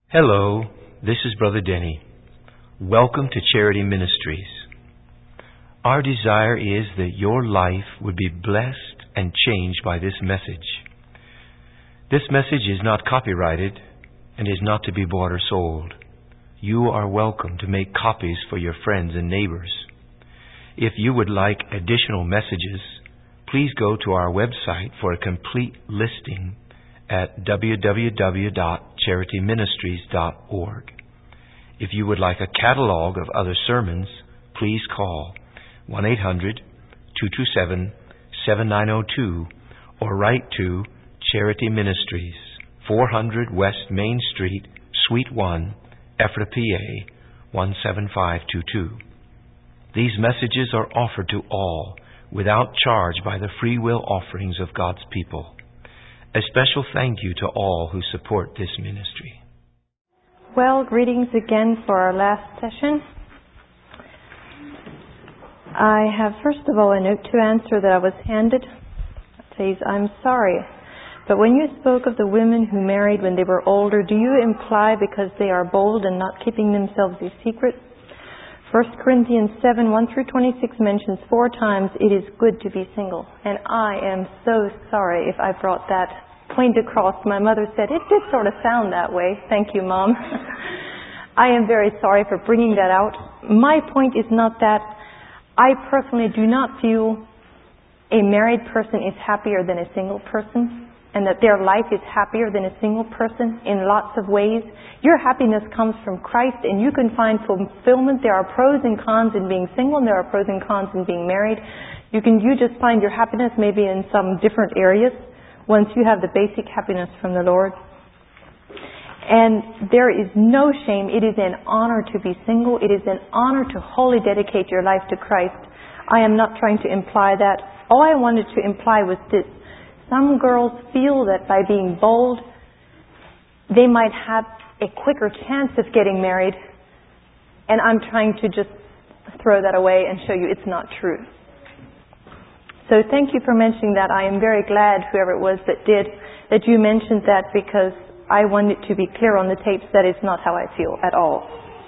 Hello, this is Brother Denny. Welcome to Charity Ministries. Our desire is that your life would be blessed and changed by this message. This message is not copyrighted and is not to be bought or sold. You are welcome to make copies for your friends and neighbors. If you would like additional messages, please go to our website for a complete listing at www.charityministries.org. If you would like a catalog of other sermons, please call 1-800-227-7902 or write to Charity Ministries, 400 West Main Street, Suite 1, Ephrata, PA 17522. These messages are offered to all without charge by the free will offerings of God's people. A special thank you to all who support this ministry. Well, greetings again for our last session. I have, first of all, a note to answer that I was handed. It says, I'm sorry, but when you spoke of the women who married when they were older, do you imply because they are bold and not keeping themselves a secret? 1 Corinthians 7, 1 through 26 mentions 4 times it is good to be single. And I am so sorry if I brought that point across. My mother said, it did sort of sound that way. Thank you, Mom. I am very sorry for bringing that out. My point is not that. I personally do not feel a married person is happier than a single person, and that their life is happier than a single person in lots of ways. Your happiness comes from Christ, and you can find fulfillment. There are pros and cons in being single, and there are pros and cons in being married. You just find your happiness maybe in some different areas once you have the basic happiness from the Lord. And there is no shame. It is an honor to be single. It is an honor to wholly dedicate your life to Christ. I am not trying to imply that. All I wanted to imply was this. Some girls feel that by being bold, they might have a quicker chance of getting married. And I'm trying to just throw that away and show you it's not true. So thank you for mentioning that. I am very glad, whoever it was that did, that you mentioned that, because I want it to be clear on the tapes that is not how I feel at all.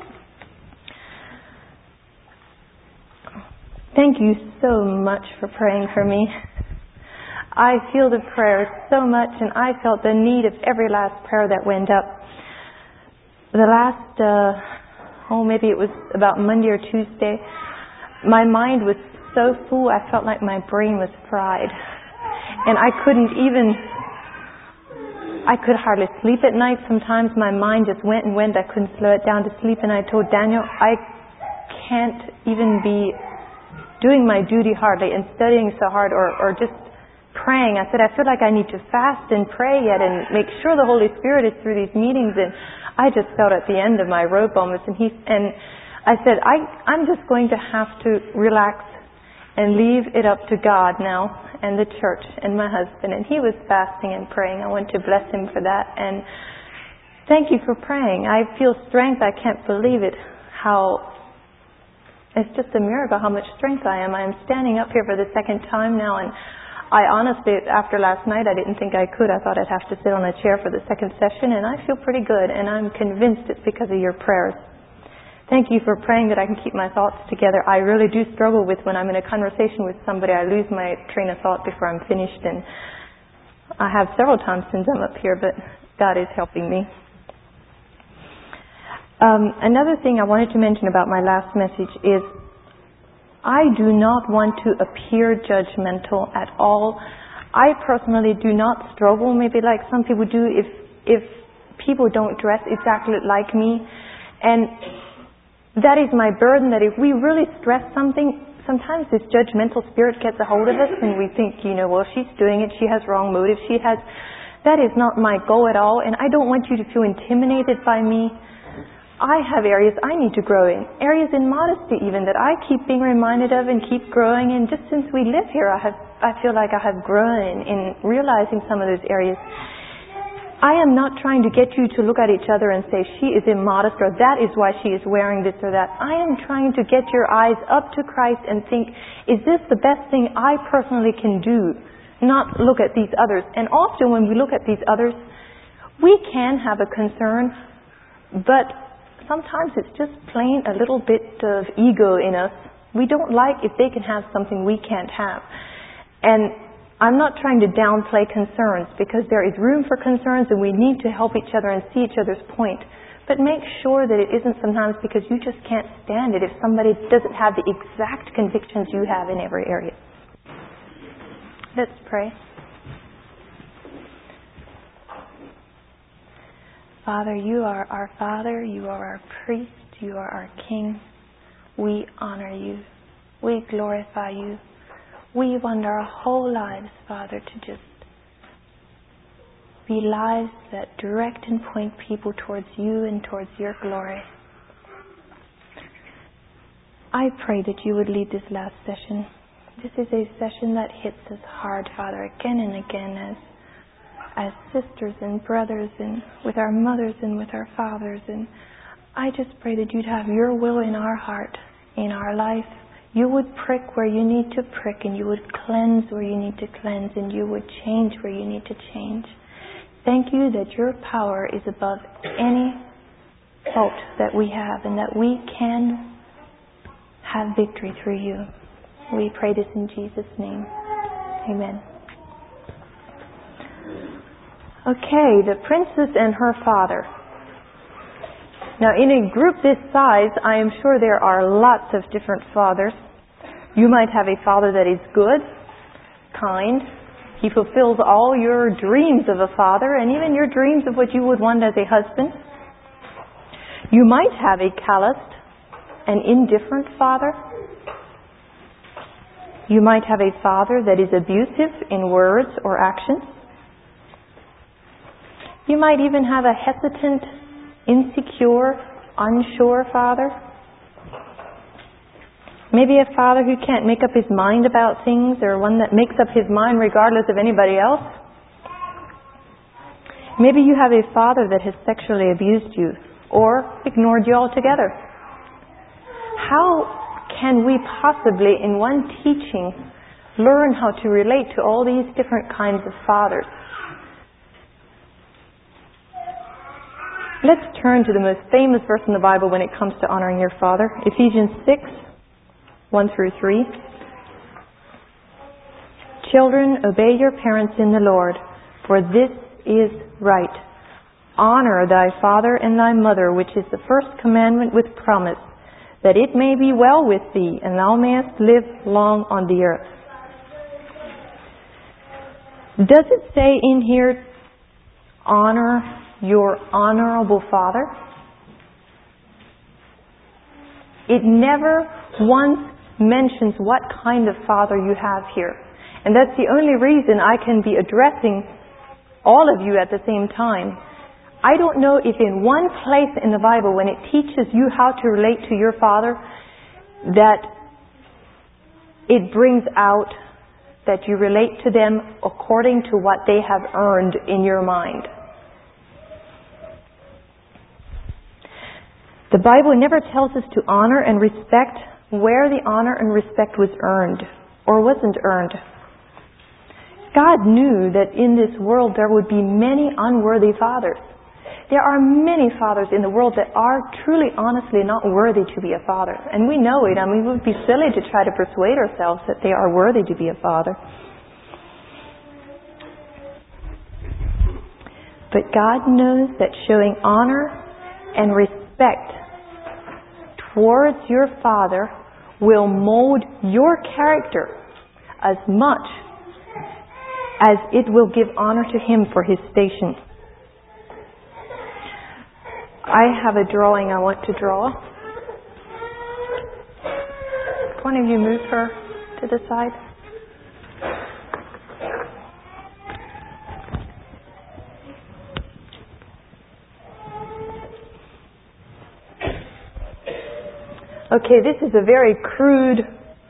Thank you so much for praying for me. I feel the prayers so much, and I felt the need of every last prayer that went up. The last, maybe it was about Monday or Tuesday, my mind was so full, I felt like my brain was fried. And I could hardly sleep at night. Sometimes my mind just went and went. I couldn't slow it down to sleep. And I told Daniel, I can't even be doing my duty hardly and studying so hard or just praying. I said, I feel like I need to fast and pray yet and make sure the Holy Spirit is through these meetings. And I just felt at the end of my rope almost. And I said, I'm just going to have to relax and leave it up to God now and the church and my husband. And he was fasting and praying. I want to bless him for that. And thank you for praying. I feel strength. I can't believe it. It's just a miracle how much strength I am. I am standing up here for the second time now, and I honestly, after last night, I didn't think I could. I thought I'd have to sit on a chair for the second session, and I feel pretty good, and I'm convinced it's because of your prayers. Thank you for praying that I can keep my thoughts together. I really do struggle with when I'm in a conversation with somebody, I lose my train of thought before I'm finished, and I have several times since I'm up here, but God is helping me. Another thing I wanted to mention about my last message is I do not want to appear judgmental at all. I personally do not struggle, maybe like some people do, if people don't dress exactly like me. And that is my burden, that if we really stress something, sometimes this judgmental spirit gets a hold of us and we think, well, she's doing it, she has wrong motives, that is not my goal at all. And I don't want you to feel intimidated by me. I have areas I need to grow in, areas in modesty even that I keep being reminded of and keep growing in. Just since we live here, I feel like I have grown in realizing some of those areas. I am not trying to get you to look at each other and say she is immodest or that is why she is wearing this or that. I am trying to get your eyes up to Christ and think, is this the best thing I personally can do? Not look at these others. And often when we look at these others, we can have a concern But sometimes it's just plain a little bit of ego in us. We don't like if they can have something we can't have. And I'm not trying to downplay concerns, because there is room for concerns and we need to help each other and see each other's point. But make sure that it isn't sometimes because you just can't stand it if somebody doesn't have the exact convictions you have in every area. Let's pray. Father, you are our Father, you are our priest, you are our King. We honor you. We glorify you. We want our whole lives, Father, to just be lives that direct and point people towards you and towards your glory. I pray that you would lead this last session. This is a session that hits us hard, Father, again and again as sisters and brothers, and with our mothers and with our fathers. And I just pray that you'd have your will in our heart, in our life. You would prick where you need to prick, and you would cleanse where you need to cleanse, and you would change where you need to change. Thank you that your power is above any fault that we have, and that we can have victory through you. We pray this in Jesus' name. Amen. Okay, the princess and her father. Now, in a group this size, I am sure there are lots of different fathers. You might have a father that is good, kind. He fulfills all your dreams of a father, and even your dreams of what you would want as a husband. You might have a calloused and indifferent father. You might have a father that is abusive in words or actions. You might even have a hesitant, insecure, unsure father. Maybe a father who can't make up his mind about things, or one that makes up his mind regardless of anybody else. Maybe you have a father that has sexually abused you or ignored you altogether. How can we possibly, in one teaching, learn how to relate to all these different kinds of fathers? Let's turn to the most famous verse in the Bible when it comes to honoring your father. Ephesians 6, 1 through 3. Children, obey your parents in the Lord, for this is right. Honor thy father and thy mother, which is the first commandment with promise, that it may be well with thee, and thou mayest live long on the earth. Does it say in here, honor your honorable father? It never once mentions what kind of father you have here. And that's the only reason I can be addressing all of you at the same time. I don't know if in one place in the Bible, when it teaches you how to relate to your father, that it brings out that you relate to them according to what they have earned in your mind. The Bible never tells us to honor and respect where the honor and respect was earned or wasn't earned. God knew that in this world there would be many unworthy fathers. There are many fathers in the world that are truly, honestly not worthy to be a father. And we know it, and we would be silly to try to persuade ourselves that they are worthy to be a father. But God knows that showing honor and respect towards your father will mold your character as much as it will give honor to him for his station. I have a drawing I want to draw. One of you move her to the side. Okay, this is a very crude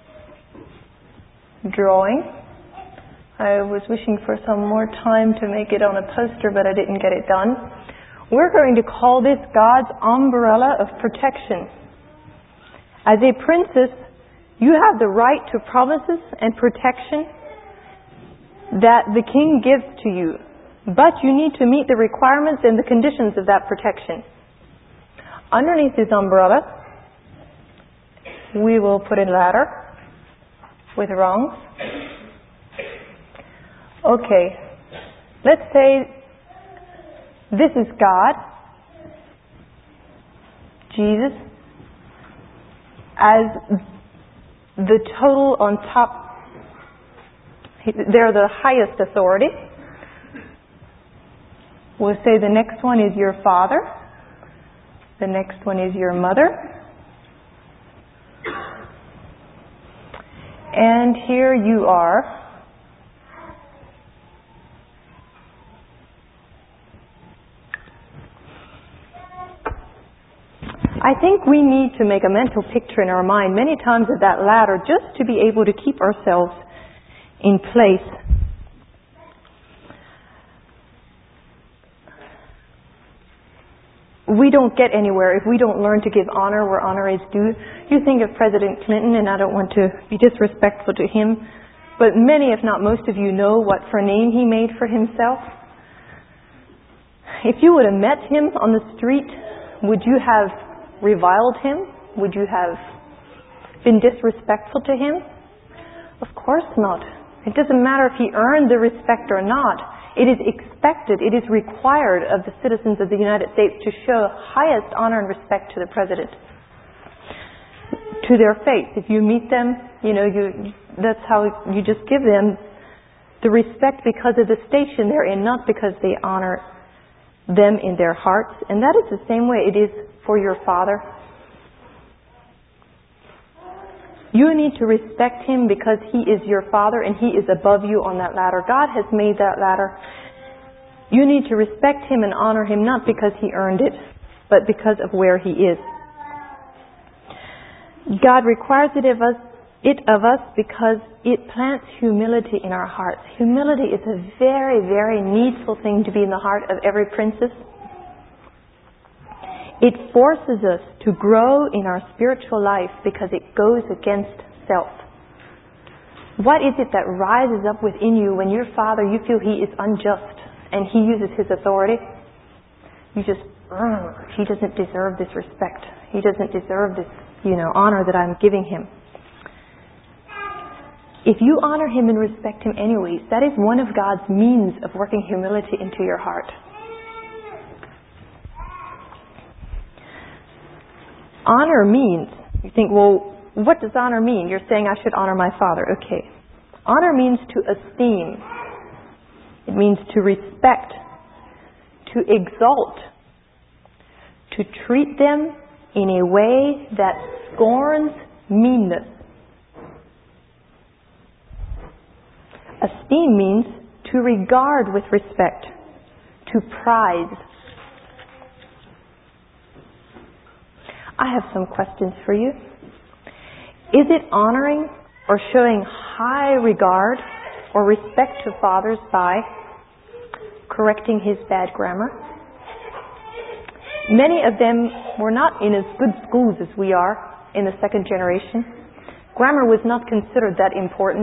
drawing. I was wishing for some more time to make it on a poster, but I didn't get it done. We're going to call this God's umbrella of protection. As a princess, you have the right to promises and protection that the king gives to you, but you need to meet the requirements and the conditions of that protection. Underneath this umbrella, we will put a ladder with rungs. Okay, let's say this is God, Jesus, as the total on top. They're the highest authority. We'll say the next one is your father. The next one is your mother. And here you are. I think we need to make a mental picture in our mind many times of that ladder just to be able to keep ourselves in place. We don't get anywhere if we don't learn to give honor where honor is due. You think of President Clinton, and I don't want to be disrespectful to him, but many, if not most of you, know what for name he made for himself. If you would have met him on the street, would you have reviled him? Would you have been disrespectful to him? Of course not. It doesn't matter if he earned the respect or not. It is expected, it is required of the citizens of the United States to show highest honor and respect to the President. To their face. If you meet them, that's how you just give them the respect because of the station they're in, not because they honor them in their hearts. And that is the same way it is for your Father. You need to respect Him because He is your Father and He is above you on that ladder. God has made that ladder. You need to respect Him and honor Him not because He earned it, but because of where He is. God requires it of us because it plants humility in our hearts. Humility is a very, very needful thing to be in the heart of every princess. It forces us to grow in our spiritual life because it goes against self. What is it that rises up within you when your Father, you feel He is unjust and He uses His authority? You just, He doesn't deserve this respect. He doesn't deserve this, honor that I'm giving Him. If you honor Him and respect Him anyways, that is one of God's means of working humility into your heart. Honor means, you think, well, what does honor mean? You're saying I should honor my father. Okay. Honor means to esteem. It means to respect, to exalt, to treat them in a way that scorns meanness. Esteem means to regard with respect, to prize. I have some questions for you. Is it honoring or showing high regard or respect to fathers by correcting his bad grammar? Many of them were not in as good schools as we are in the second generation. Grammar was not considered that important.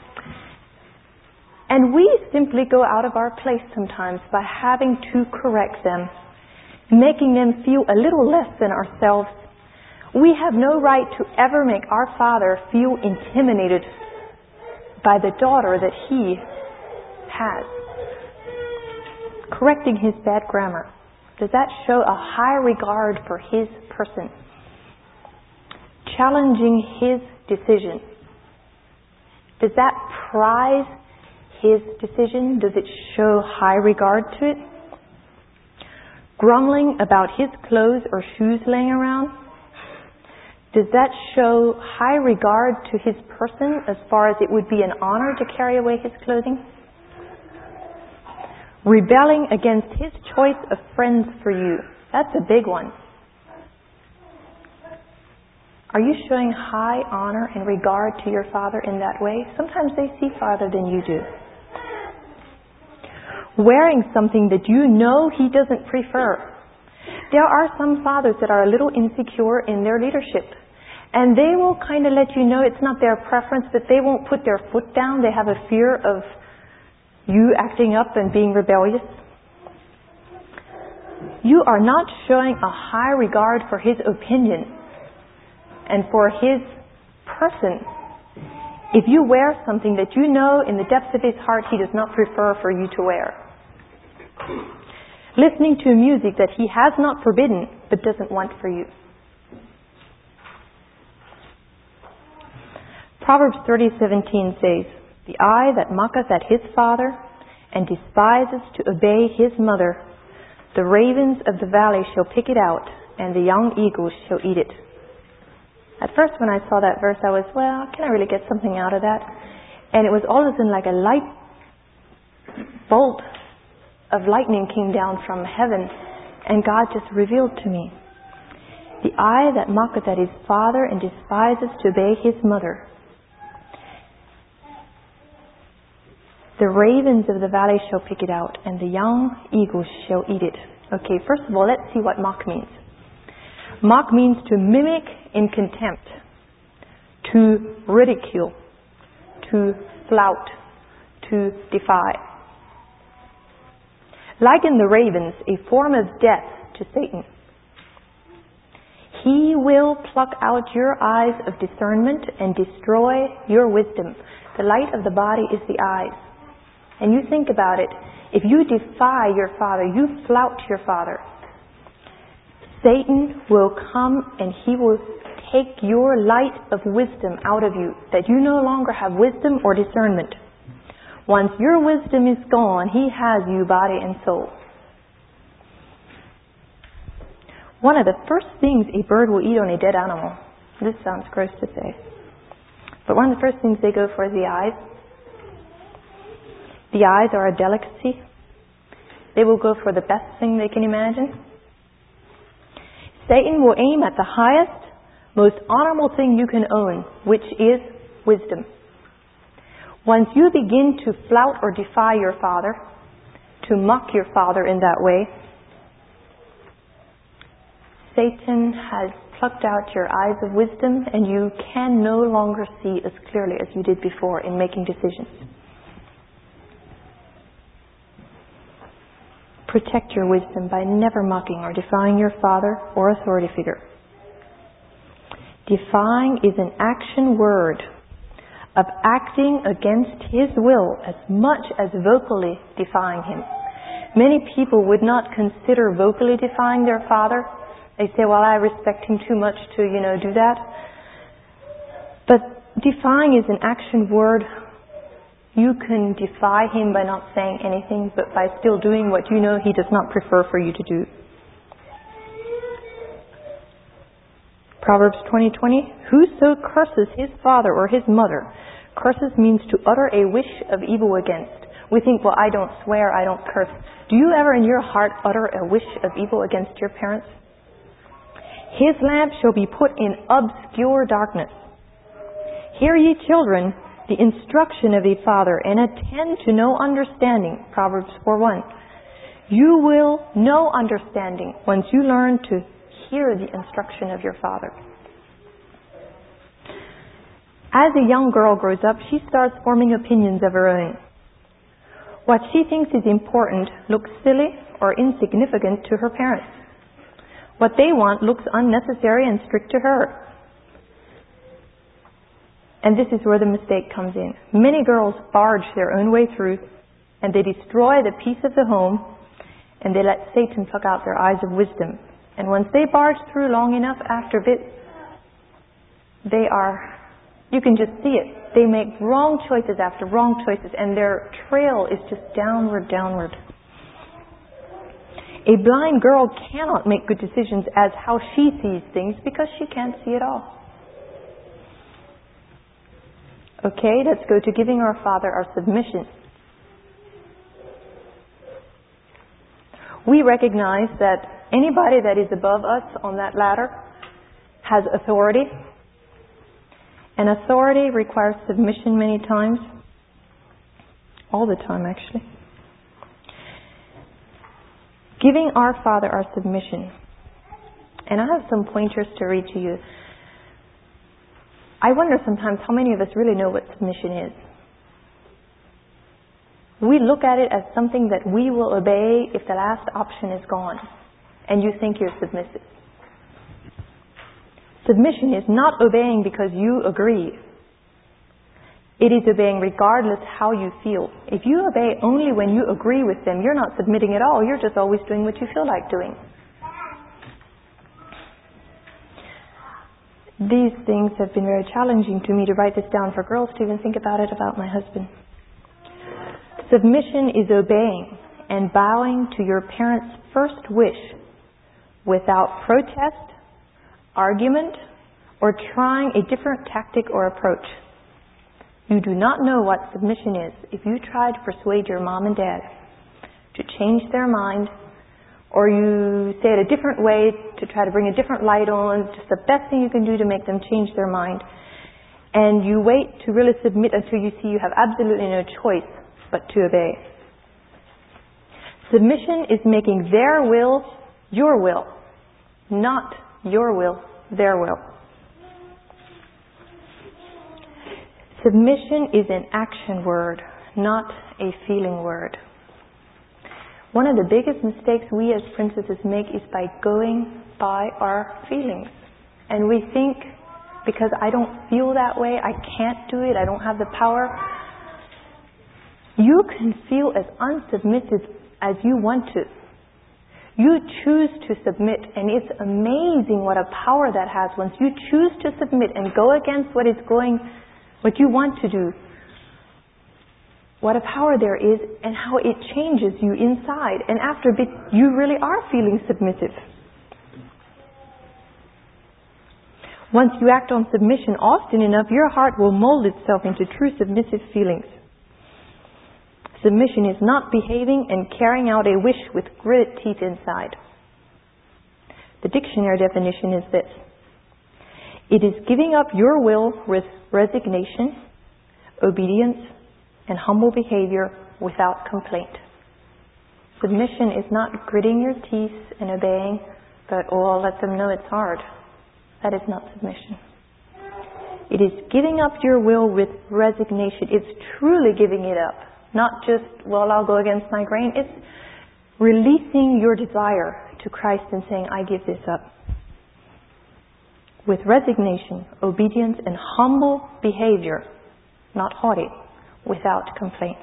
And we simply go out of our place sometimes by having to correct them, making them feel a little less than ourselves. We have no right to ever make our Father feel intimidated by the daughter that He has. Correcting his bad grammar, does that show a high regard for His person? Challenging His decision, does that prize His decision? Does it show high regard to it? Grumbling about His clothes or shoes laying around, does that show high regard to His person as far as it would be an honor to carry away His clothing? Rebelling against His choice of friends for you, that's a big one. Are you showing high honor and regard to your Father in that way? Sometimes they see farther than you do. Wearing something that you know He doesn't prefer. There are some fathers that are a little insecure in their leadership. And they will kind of let you know it's not their preference, but they won't put their foot down. They have a fear of you acting up and being rebellious. you are not showing a high regard for His opinion and for His person if you wear something that you know in the depths of His heart He does not prefer for you to wear. Listening to music that He has not forbidden but doesn't want for you. Proverbs 30:17 says, "The eye that mocketh at his father and despises to obey his mother, the ravens of the valley shall pick it out, and the young eagles shall eat it." At first when I saw that verse, I was, can I really get something out of that? And it was all of a sudden like a light bolt of lightning came down from heaven, and God just revealed to me, "The eye that mocketh at his father and despises to obey his mother, the ravens of the valley shall pick it out, and the young eagles shall eat it." Okay, first of all, let's see what mock means. Mock means to mimic in contempt, to ridicule, to flout, to defy. Liken the ravens, a form of death to Satan. He will pluck out your eyes of discernment and destroy your wisdom. The light of the body is the eyes. And you think about it, if you defy your father, you flout your father, Satan will come and he will take your light of wisdom out of you, that you no longer have wisdom or discernment. Once your wisdom is gone, he has you body and soul. One of the first things a bird will eat on a dead animal, this sounds gross to say, but one of the first things they go for is the eyes. The eyes are a delicacy. They will go for the best thing they can imagine. Satan will aim at the highest, most honorable thing you can own, which is wisdom. Once you begin to flout or defy your father, to mock your father in that way, Satan has plucked out your eyes of wisdom, and you can no longer see as clearly as you did before in making decisions. Protect your wisdom by never mocking or defying your father or authority figure. Defying is an action word of acting against his will as much as vocally defying him. Many people would not consider vocally defying their father. They say, I respect him too much to, do that. But defying is an action word. You can defy him by not saying anything, but by still doing what you know he does not prefer for you to do. Proverbs 20:20, "Whoso curses his father or his mother," curses means to utter a wish of evil against. We think, I don't swear, I don't curse. Do you ever in your heart utter a wish of evil against your parents? "His lamp shall be put in obscure darkness. Hear ye children, the instruction of a father, and attend to no understanding." Proverbs 4:1. You will know understanding once you learn to hear the instruction of your father. As a young girl grows up, she starts forming opinions of her own. What she thinks is important looks silly or insignificant to her parents. What they want looks unnecessary and strict to her. And this is where the mistake comes in. Many girls barge their own way through, and they destroy the peace of the home, and they let Satan pluck out their eyes of wisdom. And once they barge through long enough, after a bit, you can just see it. They make wrong choices after wrong choices, and their trail is just downward. A blind girl cannot make good decisions as how she sees things because she can't see it all. Okay, let's go to giving our Father our submission. We recognize that anybody that is above us on that ladder has authority. And authority requires submission many times. All the time, actually. Giving our Father our submission. And I have some pointers to read to you. I wonder sometimes how many of us really know what submission is. We look at it as something that we will obey if the last option is gone. and you think you're submissive. Submission is not obeying because you agree. It is obeying regardless how you feel. If you obey only when you agree with them, you're not submitting at all. You're just always doing what you feel like doing. These things have been very challenging to me to write this down for girls to even think about it about my husband. Submission is obeying and bowing to your parents' first wish without protest, argument, or trying a different tactic or approach. You do not know what submission is if you try to persuade your mom and dad to change their mind, or you say it a different way to try to bring a different light on, just the best thing you can do to make them change their mind. And you wait to really submit until you see you have absolutely no choice but to obey. Submission is making their will your will, not your will their will. Submission is an action word, not a feeling word. One of the biggest mistakes we as princesses make is by going by our feelings. And we think, because I don't feel that way, I can't do it, I don't have the power. You can feel as unsubmissive as you want to. You choose to submit, and it's amazing what a power that has once you choose to submit and go against what you want to do. What a power there is, and how it changes you inside. And after a bit, you really are feeling submissive. Once you act on submission often enough, your heart will mold itself into true submissive feelings. Submission is not behaving and carrying out a wish with gritted teeth inside. The dictionary definition is this: it is giving up your will with resignation, obedience, and humble behavior without complaint. Submission is not gritting your teeth and obeying, but I'll let them know it's hard. That is not submission. It is giving up your will with resignation. It's truly giving it up. Not just, I'll go against my grain. It's releasing your desire to Christ and saying, I give this up. With resignation, obedience, and humble behavior, not haughty, without complaint.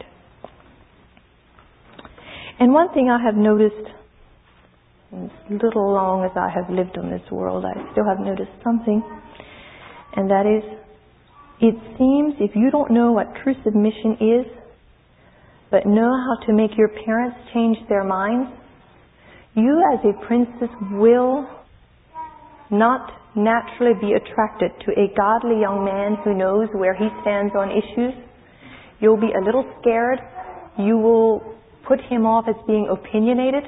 And one thing I have noticed, as little long as I have lived on this world, I still have noticed something, and that is, it seems if you don't know what true submission is, but know how to make your parents change their minds, you as a princess will not naturally be attracted to a godly young man who knows where he stands on issues. You'll be a little scared. You will put him off as being opinionated.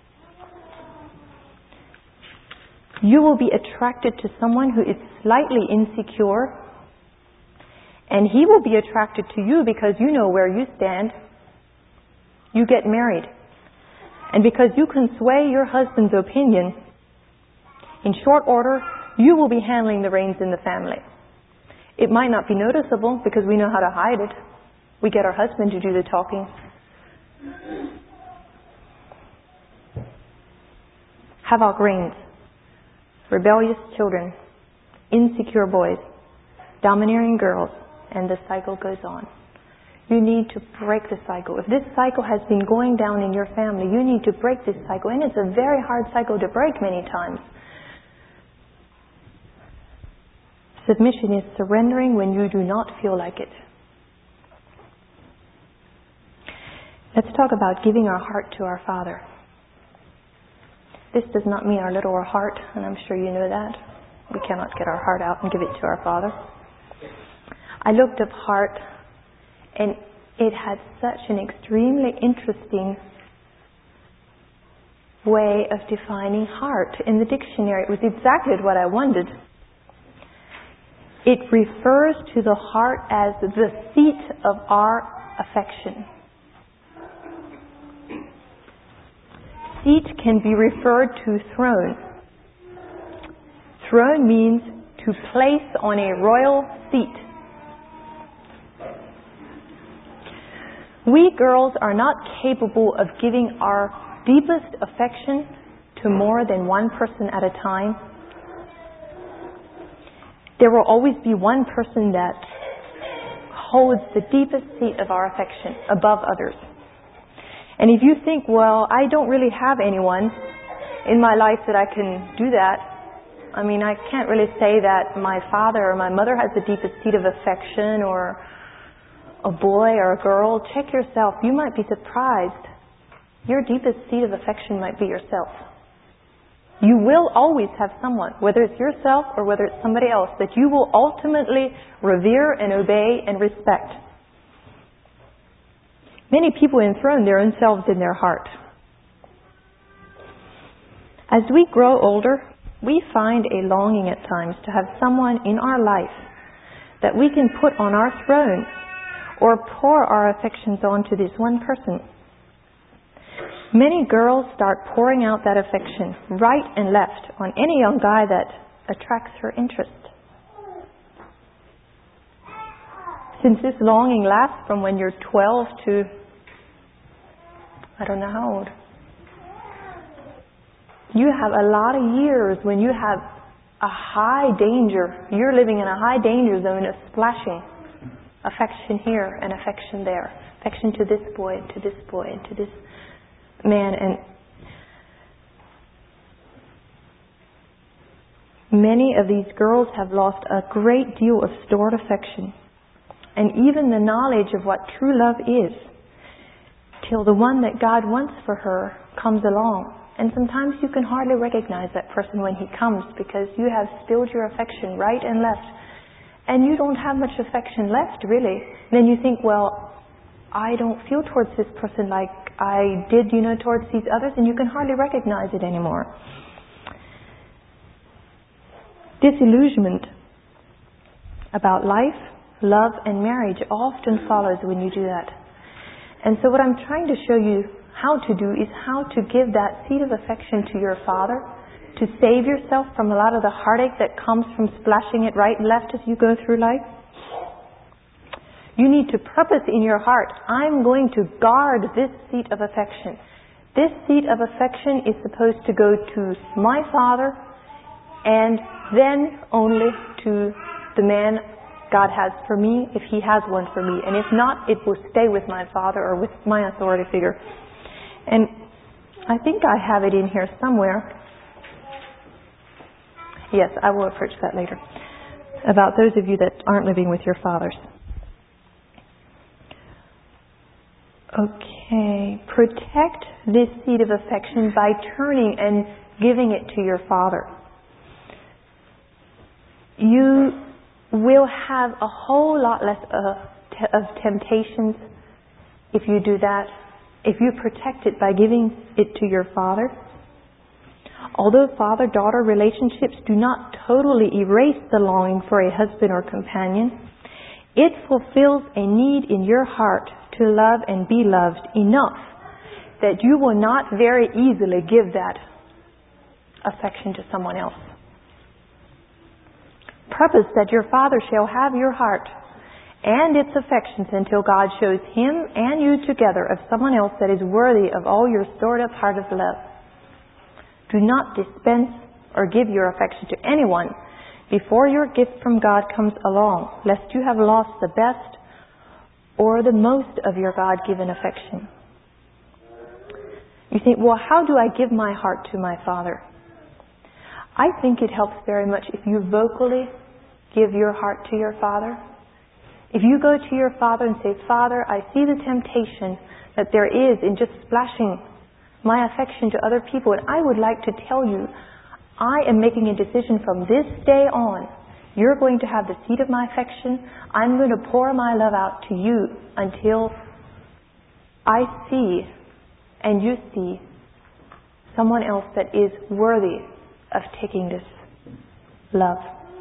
You will be attracted to someone who is slightly insecure, and he will be attracted to you because you know where you stand. You get married, and because you can sway your husband's opinion, in short order, you will be handling the reins in the family. It might not be noticeable because we know how to hide it. We get our husband to do the talking. Havoc reigns. Rebellious children, insecure boys, domineering girls, and the cycle goes on. You need to break the cycle. If this cycle has been going down in your family, you need to break this cycle. And it's a very hard cycle to break many times. Submission is surrendering when you do not feel like it. Let's talk about giving our heart to our Father. This does not mean our little heart, and I'm sure you know that. We cannot get our heart out and give it to our Father. I looked up heart, and it had such an extremely interesting way of defining heart in the dictionary. It was exactly what I wanted. It refers to the heart as the seat of our affection. Seat can be referred to throne. Throne means to place on a royal seat. We girls are not capable of giving our deepest affection to to more than one person at a time, there will always be one person that holds the deepest seat of our affection above others. And if you think, well, I don't really have anyone in my life that I can do that, I mean, I can't really say that my father or my mother has the deepest seat of affection, or a boy or a girl. Check yourself. You might be surprised. Your deepest seat of affection might be yourself. You will always have someone, whether it's yourself or whether it's somebody else, that you will ultimately revere and obey and respect. Many people enthrone their own selves in their heart. As we grow older, we find a longing at times to have someone in our life that we can put on our throne or pour our affections onto this one person. Many girls start pouring out that affection right and left on any young guy that attracts her interest. Since this longing lasts from when you're 12 to, I don't know how old, you have a lot of years when you have a high danger. You're living in a high danger zone of splashing affection here and affection there. Affection to this boy and to this boy and to this man. And many of these girls have lost a great deal of stored affection and even the knowledge of what true love is, till the one that God wants for her comes along. And sometimes you can hardly recognize that person when he comes, because you have spilled your affection right and left, and you don't have much affection left, really. Then you think, well, I don't feel towards this person like I did, towards these others, and you can hardly recognize it anymore. Disillusionment about life, love, and marriage often follows when you do that. And so what I'm trying to show you how to do is how to give that seed of affection to your father, to save yourself from a lot of the heartache that comes from splashing it right and left as you go through life. You need to purpose in your heart, I'm going to guard this seat of affection. This seat of affection is supposed to go to my father, and then only to the man God has for me, if he has one for me. And if not, it will stay with my father or with my authority figure. And I think I have it in here somewhere. Yes, I will approach that later. About those of you that aren't living with your fathers. Okay. Protect this seed of affection by turning and giving it to your father. You will have a whole lot less of temptations if you do that, if you protect it by giving it to your father. Although father-daughter relationships do not totally erase the longing for a husband or companion, it fulfills a need in your heart to love and be loved enough that you will not very easily give that affection to someone else. Purpose that your father shall have your heart and its affections until God shows him and you together of someone else that is worthy of all your stored up heart of love. Do not dispense or give your affection to anyone before your gift from God comes along, lest you have lost the best or the most of your God-given affection. You think, well, how do I give my heart to my Father? I think it helps very much if you vocally give your heart to your Father. If you go to your Father and say, Father, I see the temptation that there is in just splashing my affection to other people, and I would like to tell you, I am making a decision from this day on. You're going to have the seed of my affection. I'm going to pour my love out to you until I see and you see someone else that is worthy of taking this love.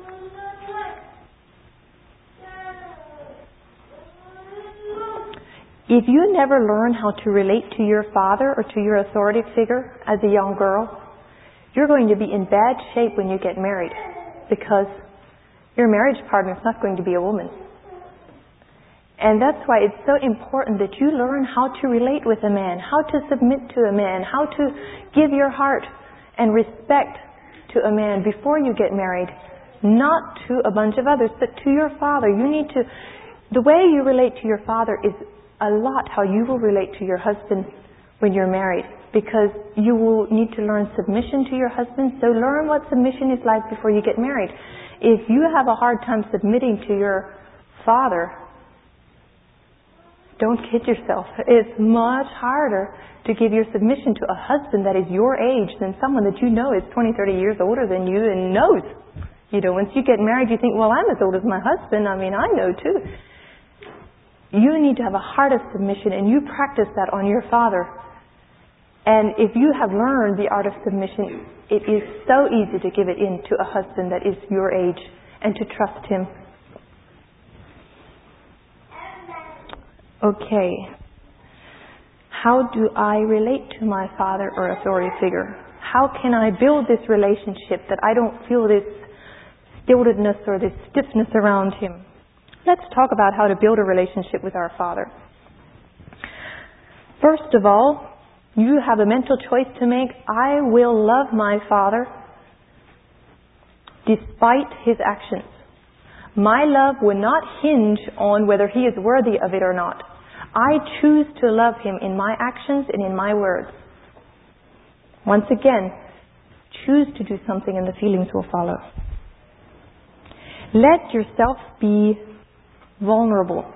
If you never learn how to relate to your father or to your authority figure as a young girl, you're going to be in bad shape when you get married, because your marriage partner is not going to be a woman. And that's why it's so important that you learn how to relate with a man, how to submit to a man, how to give your heart and respect to a man before you get married. Not to a bunch of others, but to your father. The way you relate to your father is a lot how you will relate to your husband when you're married. Because you will need to learn submission to your husband. So learn what submission is like before you get married. If you have a hard time submitting to your father, don't kid yourself. It's much harder to give your submission to a husband that is your age than someone that you know is 20, 30 years older than you and knows. Once you get married, you think, well, I'm as old as my husband. I mean, I know too. You need to have a heart of submission, and you practice that on your father. And if you have learned the art of submission, it is so easy to give it in to a husband that is your age and to trust him. Okay. How do I relate to my father or authority figure? How can I build this relationship that I don't feel this stiltedness or this stiffness around him? Let's talk about how to build a relationship with our father. First of all, you have a mental choice to make. I will love my father despite his actions. My love will not hinge on whether he is worthy of it or not. I choose to love him in my actions and in my words. Once again, choose to do something and the feelings will follow. Let yourself be vulnerable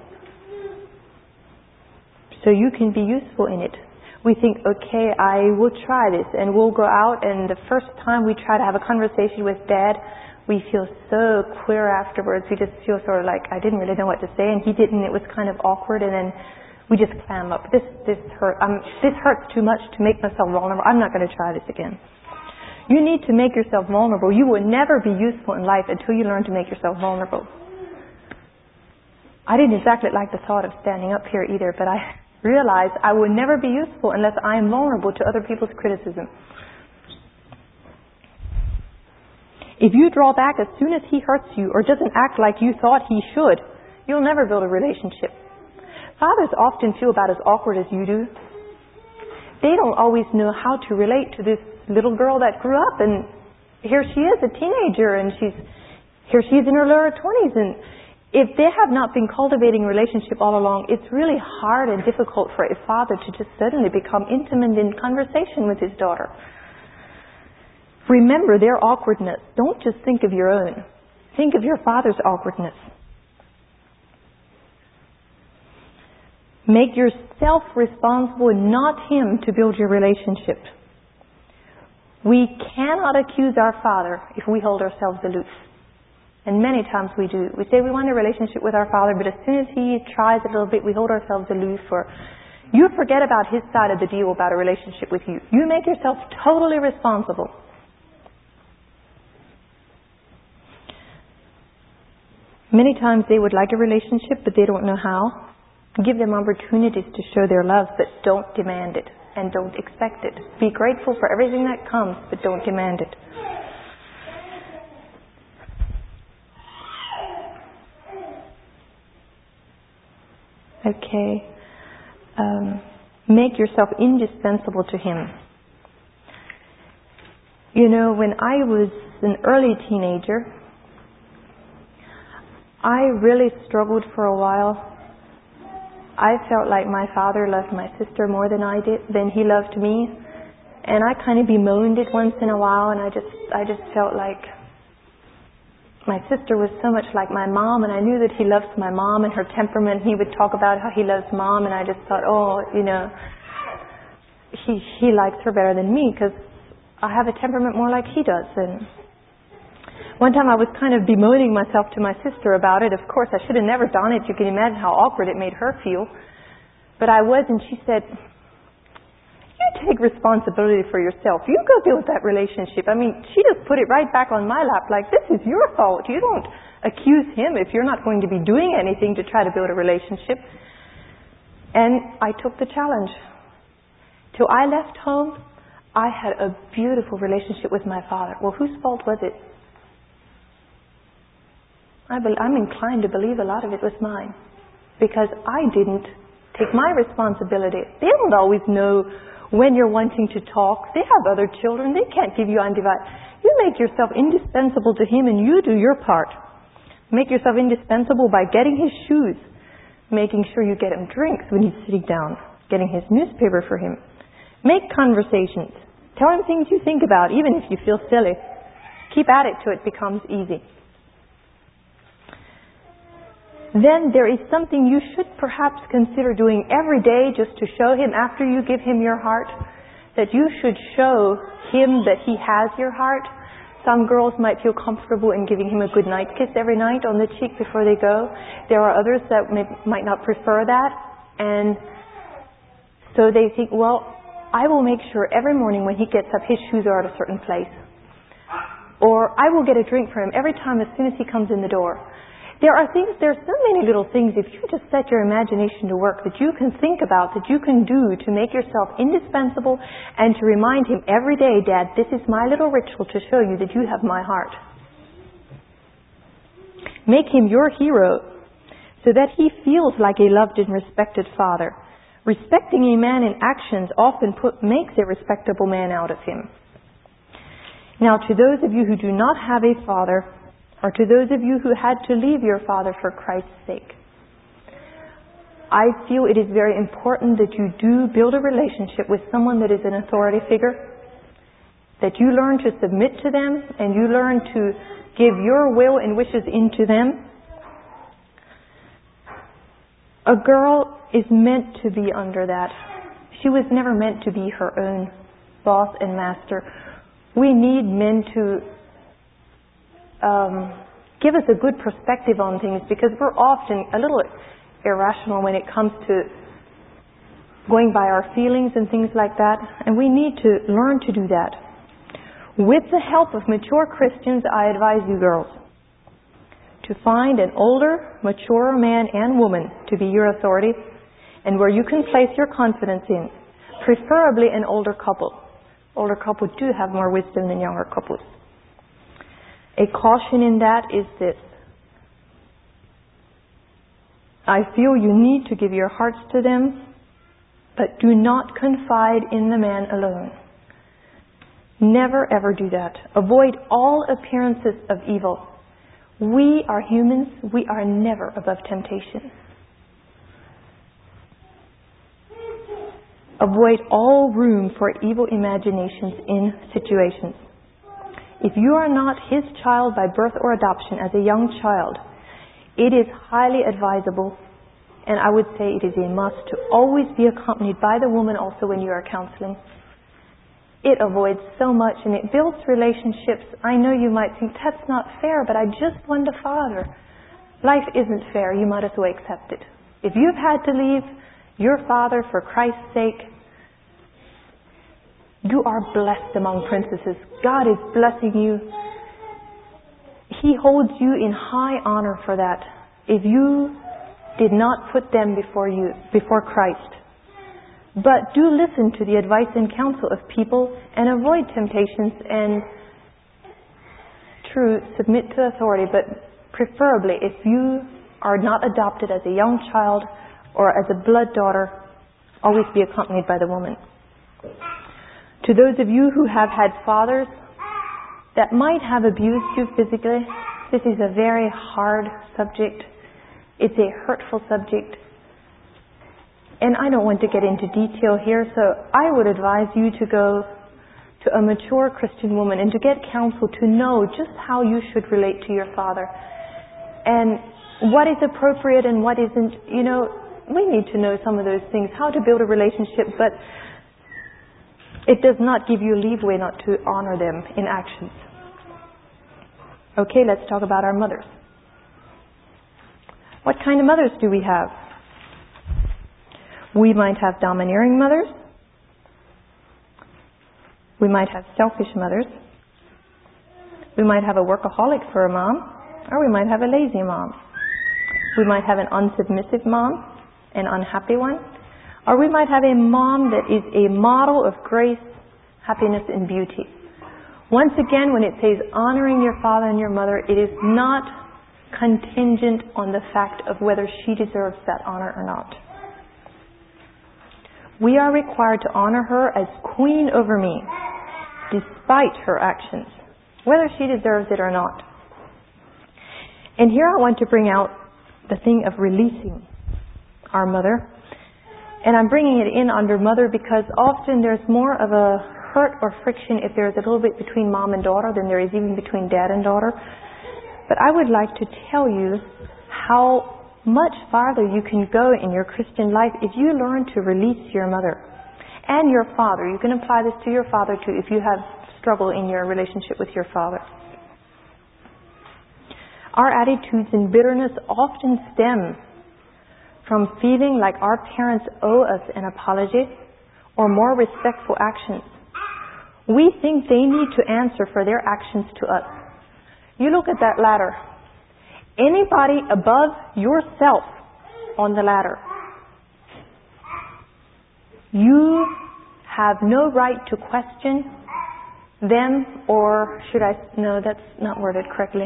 so you can be useful in it. We think, okay, I will try this, and we'll go out, and the first time we try to have a conversation with Dad, we feel so queer afterwards. We just feel sort of like, I didn't really know what to say, and he didn't. It was kind of awkward, and then we just clam up. This hurts too much to make myself vulnerable. I'm not going to try this again. You need to make yourself vulnerable. You will never be useful in life until you learn to make yourself vulnerable. I didn't exactly like the thought of standing up here either, but I realized I will never be useful unless I am vulnerable to other people's criticism. If you draw back as soon as he hurts you or doesn't act like you thought he should, you'll never build a relationship. Fathers often feel about as awkward as you do. They don't always know how to relate to this little girl that grew up, and here she is, a teenager, and here she is in her lower 20s, and if they have not been cultivating a relationship all along, it's really hard and difficult for a father to just suddenly become intimate in conversation with his daughter. Remember their awkwardness. Don't just think of your own. Think of your father's awkwardness. Make yourself responsible, not him, to build your relationship. We cannot accuse our father if we hold ourselves aloof. And many times we do. We say we want a relationship with our father, but as soon as he tries a little bit, we hold ourselves aloof. Or you forget about his side of the deal about a relationship with you. You make yourself totally responsible. Many times they would like a relationship, but they don't know how. Give them opportunities to show their love, but don't demand it and don't expect it. Be grateful for everything that comes, but don't demand it. Okay. Make yourself indispensable to him. When I was an early teenager, I really struggled for a while. I felt like my father loved my sister more than he loved me. And I kind of bemoaned it once in a while, and I just felt like my sister was so much like my mom, and I knew that he loves my mom and her temperament. He would talk about how he loves mom, and I just thought, he likes her better than me because I have a temperament more like he does. And one time I was kind of bemoaning myself to my sister about it. Of course, I should have never done it. You can imagine how awkward it made her feel. But I was, and she said, you take responsibility for yourself. You go build that relationship. I mean, she just put it right back on my lap like, this is your fault. You don't accuse him if you're not going to be doing anything to try to build a relationship. And I took the challenge. Till I left home, I had a beautiful relationship with my father. Well, whose fault was it? I'm inclined to believe a lot of it was mine, because I didn't take my responsibility. They don't always know When you're wanting to talk, they have other children. They can't give you undivided. You make yourself indispensable to him and you do your part. Make yourself indispensable by getting his shoes, making sure you get him drinks when he's sitting down, getting his newspaper for him. Make conversations. Tell him things you think about, even if you feel silly. Keep at it till it becomes easy. Then there is something you should perhaps consider doing every day just to show him after you give him your heart, that you should show him that he has your heart. Some girls might feel comfortable in giving him a good night kiss every night on the cheek before they go. There are others that might not prefer that. And so they think, well, I will make sure every morning when he gets up his shoes are at a certain place. Or I will get a drink for him every time as soon as he comes in the door. There are so many little things, if you just set your imagination to work, that you can think about, that you can do to make yourself indispensable and to remind him every day, Dad, this is my little ritual to show you that you have my heart. Make him your hero so that he feels like a loved and respected father. Respecting a man in actions often makes a respectable man out of him. Now, to those of you who do not have a father, or to those of you who had to leave your father for Christ's sake, I feel it is very important that you do build a relationship with someone that is an authority figure, that you learn to submit to them, and you learn to give your will and wishes into them. A girl is meant to be under that. She was never meant to be her own boss and master. We need men to give us a good perspective on things, because we're often a little irrational when it comes to going by our feelings and things like that, and we need to learn to do that. With the help of mature Christians, I advise you girls to find an older, mature man and woman to be your authority and where you can place your confidence in, preferably an older couple. Older couples do have more wisdom than younger couples. A caution in that is this. I feel you need to give your hearts to them, but do not confide in the man alone. Never ever do that. Avoid all appearances of evil. We are humans. We are never above temptation. Avoid all room for evil imaginations in situations. If you are not his child by birth or adoption as a young child, it is highly advisable, and I would say it is a must, to always be accompanied by the woman also when you are counseling. It avoids so much and it builds relationships. I know you might think, that's not fair, but I just want a father. Life isn't fair. You might as well accept it. If you've had to leave your father for Christ's sake, you are blessed among princesses. God is blessing you. He holds you in high honor for that. If you did not put them before Christ. But do listen to the advice and counsel of people and avoid temptations and submit to authority. But preferably, if you are not adopted as a young child or as a blood daughter, always be accompanied by the woman. To those of you who have had fathers that might have abused you physically, this is a very hard subject. It's a hurtful subject. And I don't want to get into detail here, so I would advise you to go to a mature Christian woman and to get counsel to know just how you should relate to your father. And what is appropriate and what isn't. You know, we need to know some of those things, how to build a relationship, but it does not give you leeway not to honor them in actions. Okay, let's talk about our mothers. What kind of mothers do we have? We might have domineering mothers. We might have selfish mothers. We might have a workaholic for a mom, or we might have a lazy mom. We might have an unsubmissive mom, an unhappy one, or we might have a mom that is a model of grace, happiness, and beauty. Once again, when it says honoring your father and your mother, it is not contingent on the fact of whether she deserves that honor or not. We are required to honor her as queen over me, despite her actions, whether she deserves it or not. And here I want to bring out the thing of releasing our mother. And I'm bringing it in under mother because often there's more of a hurt or friction if there's a little bit between mom and daughter than there is even between dad and daughter. But I would like to tell you how much farther you can go in your Christian life if you learn to release your mother and your father. You can apply this to your father too if you have struggle in your relationship with your father. Our attitudes and bitterness often stem from feeling like our parents owe us an apology or more respectful actions. We think they need to answer for their actions to us. You look at that ladder. Anybody above yourself on the ladder, you have no right to question them, or should I... No, that's not worded correctly.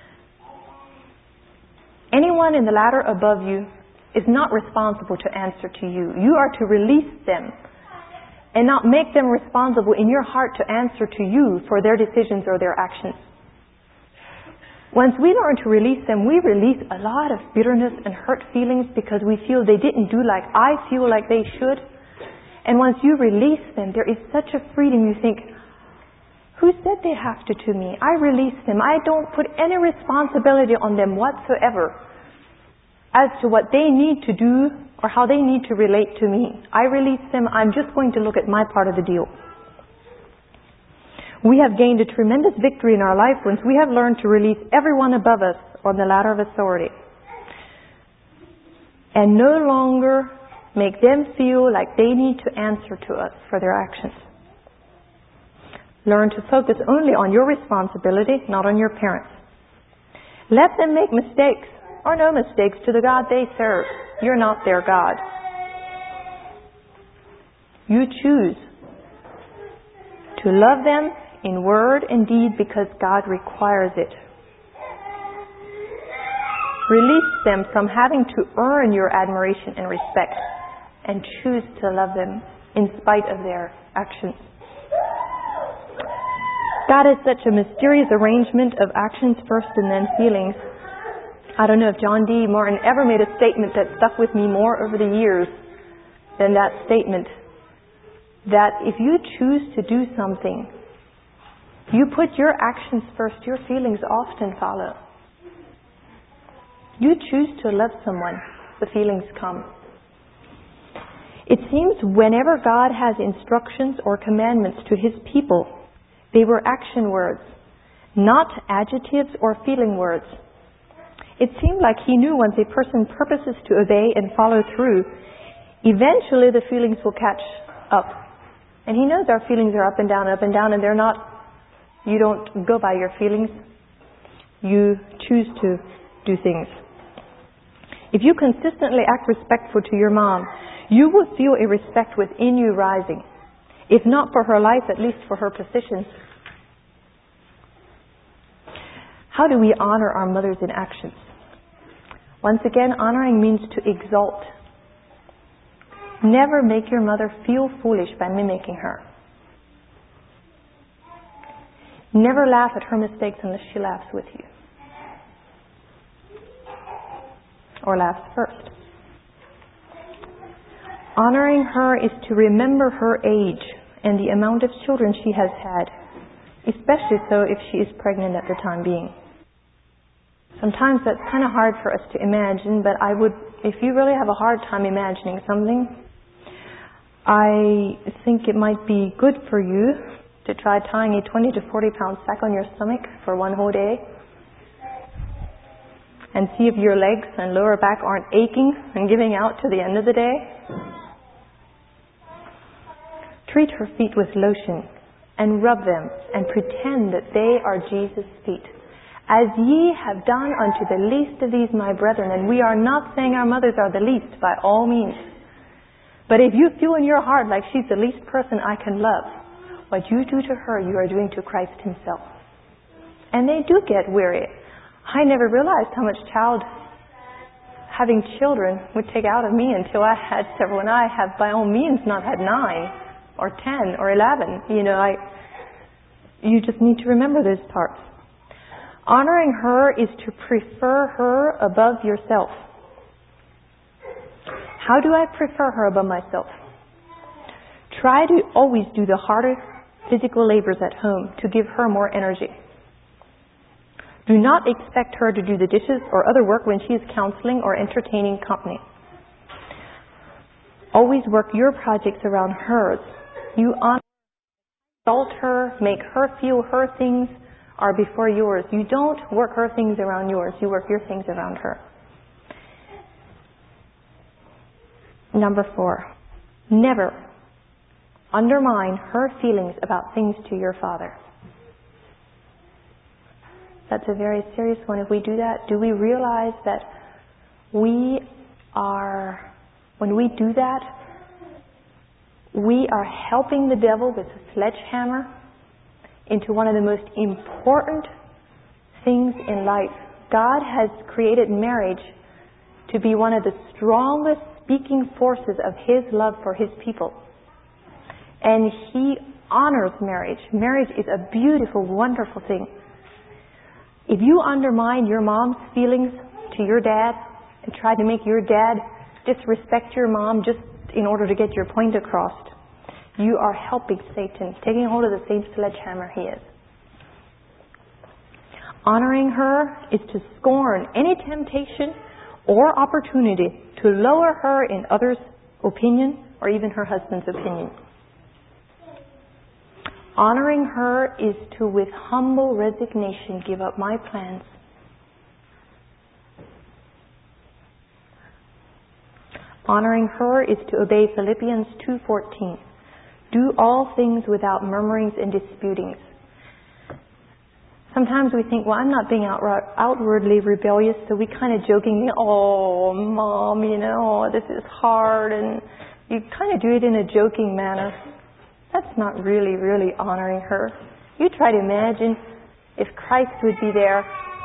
Anyone in the ladder above you is not responsible to answer to you. You are to release them and not make them responsible in your heart to answer to you for their decisions or their actions. Once we learn to release them, we release a lot of bitterness and hurt feelings because we feel they didn't do like I feel like they should. And once you release them, there is such a freedom. You think, who said they have to me? I release them. I don't put any responsibility on them whatsoever as to what they need to do or how they need to relate to me. I release them. I'm just going to look at my part of the deal. We have gained a tremendous victory in our life once we have learned to release everyone above us on the ladder of authority and no longer make them feel like they need to answer to us for their actions. Learn to focus only on your responsibility, not on your parents. Let them make mistakes or no mistakes to the God they serve. You're not their God. You choose to love them in word and deed because God requires it. Release them from having to earn your admiration and respect and choose to love them in spite of their actions. God is such a mysterious arrangement of actions first and then feelings. I don't know if John D. Martin ever made a statement that stuck with me more over the years than that statement, that if you choose to do something, you put your actions first, your feelings often follow. You choose to love someone, the feelings come. It seems whenever God has instructions or commandments to His people, they were action words, not adjectives or feeling words. It seemed like He knew once a person purposes to obey and follow through, eventually the feelings will catch up. And He knows our feelings are up and down, and they're not. You don't go by your feelings. You choose to do things. If you consistently act respectful to your mom, you will feel a respect within you rising. If not for her life, at least for her position. How do we honor our mothers in actions? Once again, honoring means to exalt. Never make your mother feel foolish by mimicking her. Never laugh at her mistakes unless she laughs with you. Or laughs first. Honoring her is to remember her age and the amount of children she has had, especially so if she is pregnant at the time being. Sometimes that's kind of hard for us to imagine, but if you really have a hard time imagining something, I think it might be good for you to try tying a 20 to 40 pound sack on your stomach for one whole day and see if your legs and lower back aren't aching and giving out to the end of the day. Treat her feet with lotion and rub them and pretend that they are Jesus' feet. As ye have done unto the least of these my brethren. And we are not saying our mothers are the least by all means. But if you feel in your heart like she's the least person I can love, what you do to her, you are doing to Christ Himself. And they do get weary. I never realized how much having children would take out of me until I had several, and I have by all means not had 9 or 10 or 11. You just need to remember those parts. Honoring her is to prefer her above yourself. How do I prefer her above myself? Try to always do the harder physical labors at home to give her more energy. Do not expect her to do the dishes or other work when she is counseling or entertaining company. Always work your projects around hers. You honor, exalt her, make her feel her things are before yours. You don't work her things around yours. You work your things around her. Number 4, never undermine her feelings about things to your father. That's a very serious one. If we do that, do we realize that when we do that, we are helping the devil with a sledgehammer into one of the most important things in life. God has created marriage to be one of the strongest speaking forces of His love for His people. And He honors marriage. Marriage is a beautiful, wonderful thing. If you undermine your mom's feelings to your dad and try to make your dad disrespect your mom just in order to get your point across, you are helping Satan, taking hold of the same sledgehammer he is. Honoring her is to scorn any temptation or opportunity to lower her in others' opinion or even her husband's opinion. Honoring her is to, with humble resignation, give up my plans. Honoring her is to obey Philippians 2:14. Do all things without murmurings and disputings. Sometimes we think, well, I'm not being outwardly rebellious, so we kind of jokingly, oh, Mom, this is hard, and you kind of do it in a joking manner. That's not really, really honoring her. You try to imagine if Christ would be there.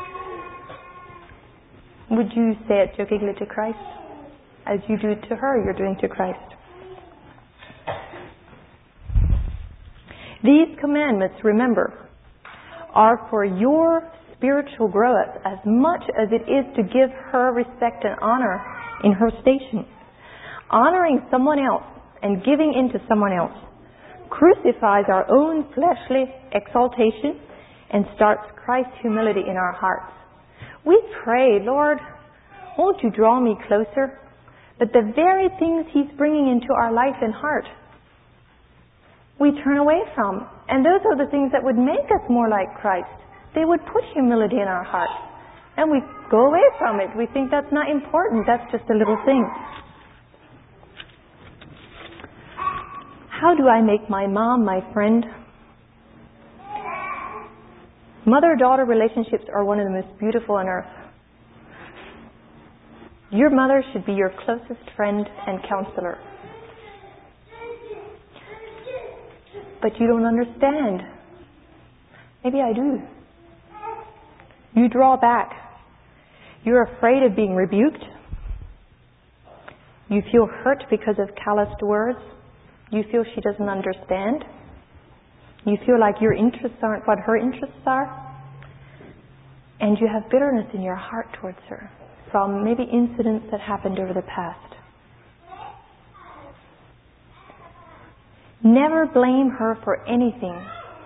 Would you say it jokingly to Christ? As you do to her, you're doing to Christ. These commandments, remember, are for your spiritual growth as much as it is to give her respect and honor in her station. Honoring someone else and giving in to someone else crucifies our own fleshly exaltation and starts Christ's humility in our hearts. We pray, Lord, won't you draw me closer? But the very things He's bringing into our life and heart, we turn away from. And those are the things that would make us more like Christ. They would put humility in our hearts. And we go away from it. We think that's not important. That's just a little thing. How do I make my mom my friend? Mother-daughter relationships are one of the most beautiful on earth. Your mother should be your closest friend and counselor. But you don't understand. Maybe I do. You draw back. You're afraid of being rebuked. You feel hurt because of calloused words. You feel she doesn't understand. You feel like your interests aren't what her interests are. And you have bitterness in your heart towards her from maybe incidents that happened over the past. Never blame her for anything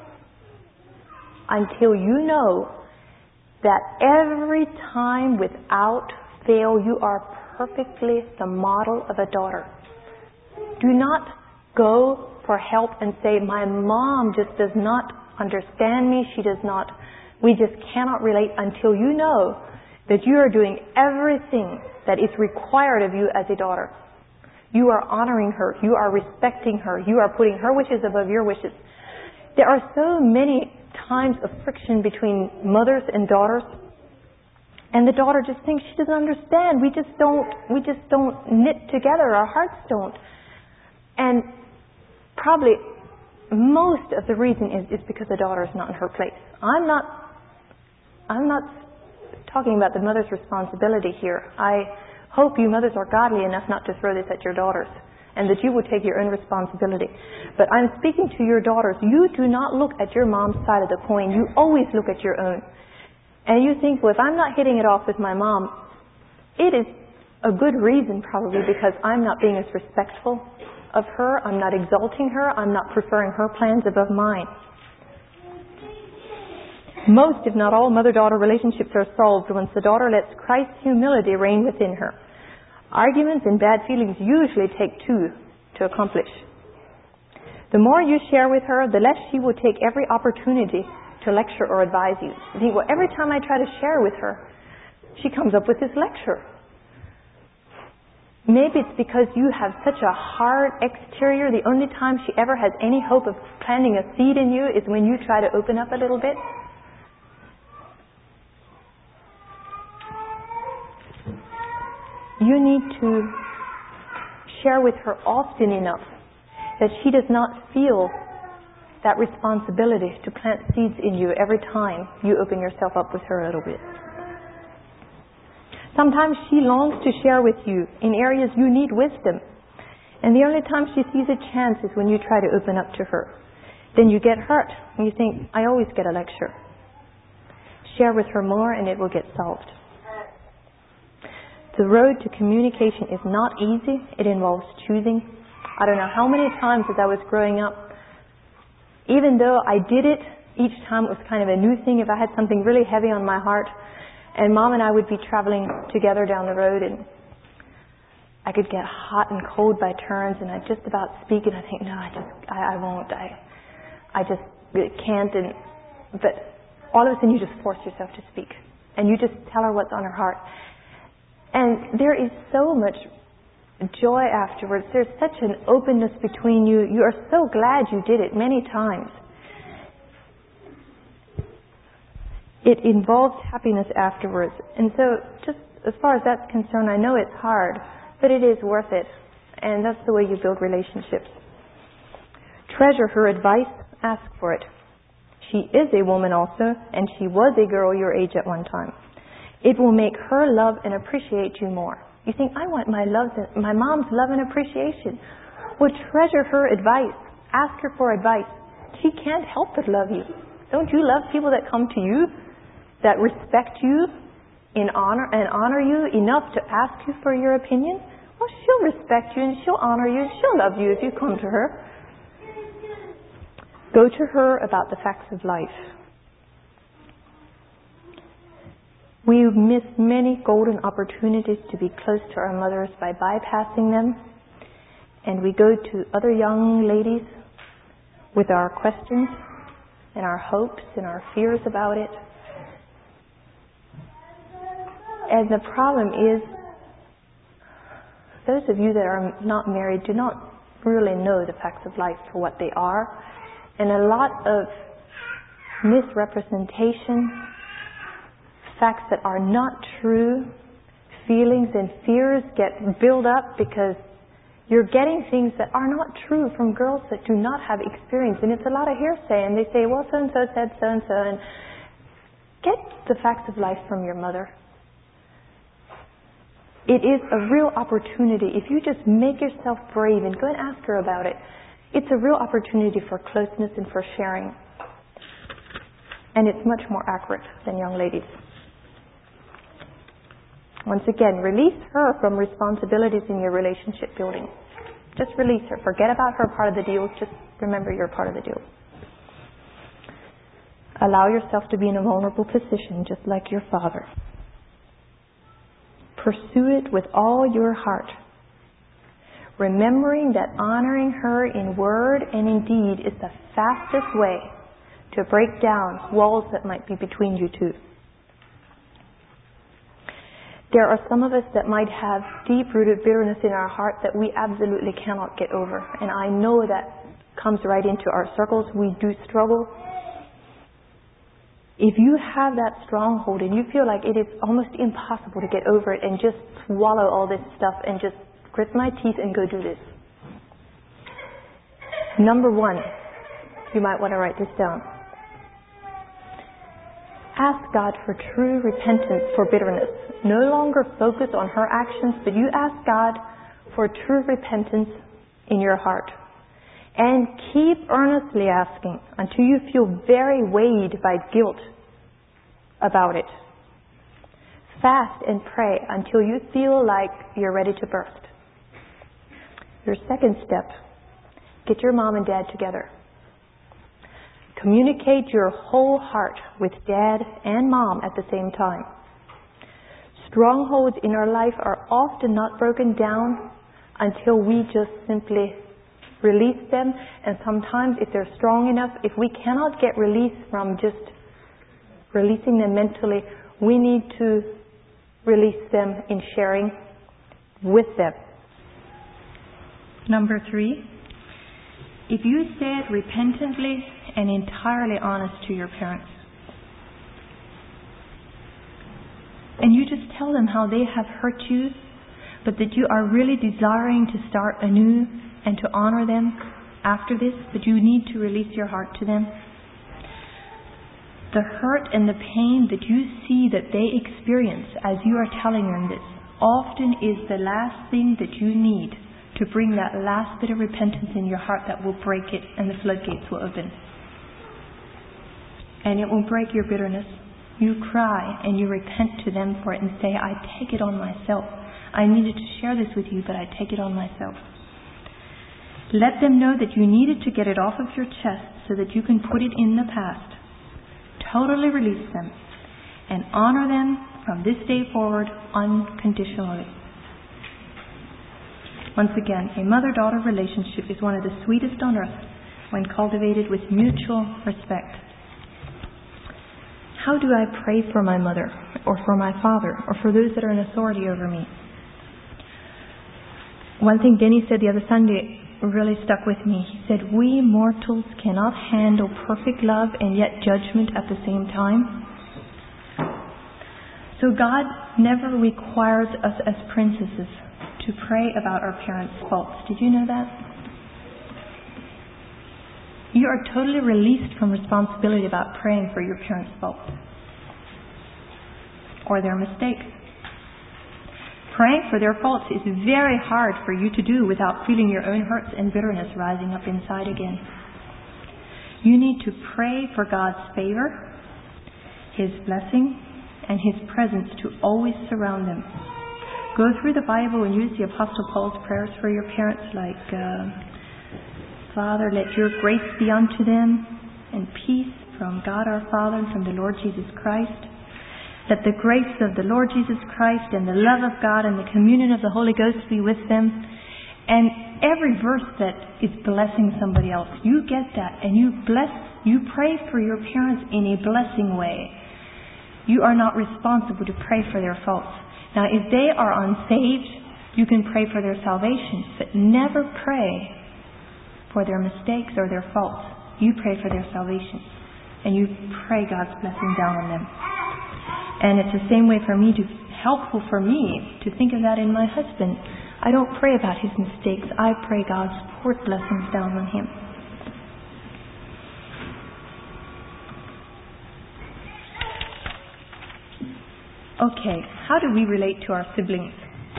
until you know that every time without fail you are perfectly the model of a daughter. Do not go for help and say, my mom just does not understand me, we just cannot relate, until you know that you are doing everything that is required of you as a daughter. You are honoring her, you are respecting her, you are putting her wishes above your wishes. There are so many times of friction between mothers and daughters, and the daughter just thinks she doesn't understand. We just don't knit together, our hearts don't. And probably most of the reason is because the daughter is not in her place. I'm not talking about the mother's responsibility here. hope you mothers are godly enough not to throw this at your daughters, and that you will take your own responsibility. But I'm speaking to your daughters. You do not look at your mom's side of the coin. You always look at your own. And you think, well, if I'm not hitting it off with my mom, it is a good reason probably because I'm not being as respectful of her. I'm not exalting her. I'm not preferring her plans above mine. Most, if not all, mother-daughter relationships are solved once the daughter lets Christ's humility reign within her. Arguments and bad feelings usually take two to accomplish. The more you share with her, the less she will take every opportunity to lecture or advise you. You think, well, every time I try to share with her, she comes up with this lecture. Maybe it's because you have such a hard exterior. The only time she ever has any hope of planting a seed in you is when you try to open up a little bit. You need to share with her often enough that she does not feel that responsibility to plant seeds in you every time you open yourself up with her a little bit. Sometimes she longs to share with you in areas you need wisdom, and the only time she sees a chance is when you try to open up to her. Then you get hurt and you think, I always get a lecture. Share with her more and it will get solved. The road to communication is not easy. It involves choosing. I don't know how many times as I was growing up, even though I did it, each time it was kind of a new thing. If I had something really heavy on my heart, and Mom and I would be traveling together down the road, and I could get hot and cold by turns, and I'd just about speak, and I think, no, I won't. I just can't. But all of a sudden you just force yourself to speak, and you just tell her what's on her heart. And there is so much joy afterwards. There's such an openness between you. You are so glad you did it many times. It involves happiness afterwards. And so just as far as that's concerned, I know it's hard, but it is worth it. And that's the way you build relationships. Treasure her advice. Ask for it. She is a woman also, and she was a girl your age at one time. It will make her love and appreciate you more. You think, I want my mom's love and appreciation. Well, treasure her advice. Ask her for advice. She can't help but love you. Don't you love people that come to you, that respect you and honor you enough to ask you for your opinion? Well, she'll respect you and she'll honor you and she'll love you if you come to her. Go to her about the facts of life. We miss many golden opportunities to be close to our mothers by bypassing them. And we go to other young ladies with our questions and our hopes and our fears about it. And the problem is, those of you that are not married do not really know the facts of life for what they are. And a lot of misrepresentation, facts that are not true, feelings and fears get built up because you're getting things that are not true from girls that do not have experience. And it's a lot of hearsay. And they say, well, so-and-so said so-and-so. And get the facts of life from your mother. It is a real opportunity. If you just make yourself brave and go and ask her about it, it's a real opportunity for closeness and for sharing. And it's much more accurate than young ladies. Once again, release her from responsibilities in your relationship building. Just release her. Forget about her part of the deal. Just remember your part of the deal. Allow yourself to be in a vulnerable position, just like your father. Pursue it with all your heart, remembering that honoring her in word and in deed is the fastest way to break down walls that might be between you two. There are some of us that might have deep-rooted bitterness in our heart that we absolutely cannot get over. And I know that comes right into our circles. We do struggle. If you have that stronghold and you feel like it is almost impossible to get over it and just swallow all this stuff and just grit my teeth and go do this. Number one, you might want to write this down. ask God for true repentance for bitterness. No longer focus on her actions, but you ask God for true repentance in your heart. And keep earnestly asking until you feel very weighed by guilt about it. Fast and pray until you feel like you're ready to burst. Your second step, get your mom and dad together. Communicate your whole heart with dad and mom at the same time. Strongholds in our life are often not broken down until we just simply release them. And sometimes if they're strong enough, if we cannot get release from just releasing them mentally, we need to release them in sharing with them. Number 3, if you say it repentantly and entirely honest to your parents, and you just tell them how they have hurt you, but that you are really desiring to start anew and to honor them after this, but you need to release your heart to them. The hurt and the pain that you see that they experience as you are telling them this often is the last thing that you need to bring that last bit of repentance in your heart that will break it and the floodgates will open. And it will break your bitterness. You cry and you repent to them for it and say, I take it on myself. I needed to share this with you, but I take it on myself. Let them know that you needed to get it off of your chest so that you can put it in the past. Totally release them and honor them from this day forward unconditionally. Once again, a mother-daughter relationship is one of the sweetest on earth when cultivated with mutual respect. How do I pray for my mother or for my father or for those that are in authority over me? One thing Denny said the other Sunday really stuck with me. He said, we mortals cannot handle perfect love and yet judgment at the same time. So God never requires us as princesses to pray about our parents' faults. Did you know that? You are totally released from responsibility about praying for your parents' faults or their mistakes. Praying for their faults is very hard for you to do without feeling your own hurts and bitterness rising up inside again. You need to pray for God's favor, His blessing, and His presence to always surround them. Go through the Bible and use the Apostle Paul's prayers for your parents, like, Father, let your grace be unto them, and peace from God our Father and from the Lord Jesus Christ. Let the grace of the Lord Jesus Christ and the love of God and the communion of the Holy Ghost be with them. And every verse that is blessing somebody else, you get that and you pray for your parents in a blessing way. You are not responsible to pray for their faults. Now, if they are unsaved, you can pray for their salvation, but never pray for their mistakes or their faults. You pray for their salvation, and you pray God's blessing down on them. And it's the same way for me, helpful for me to think of that in my husband. I don't pray about his mistakes. I pray God's support blessings down on him. Okay, how do we relate to our siblings?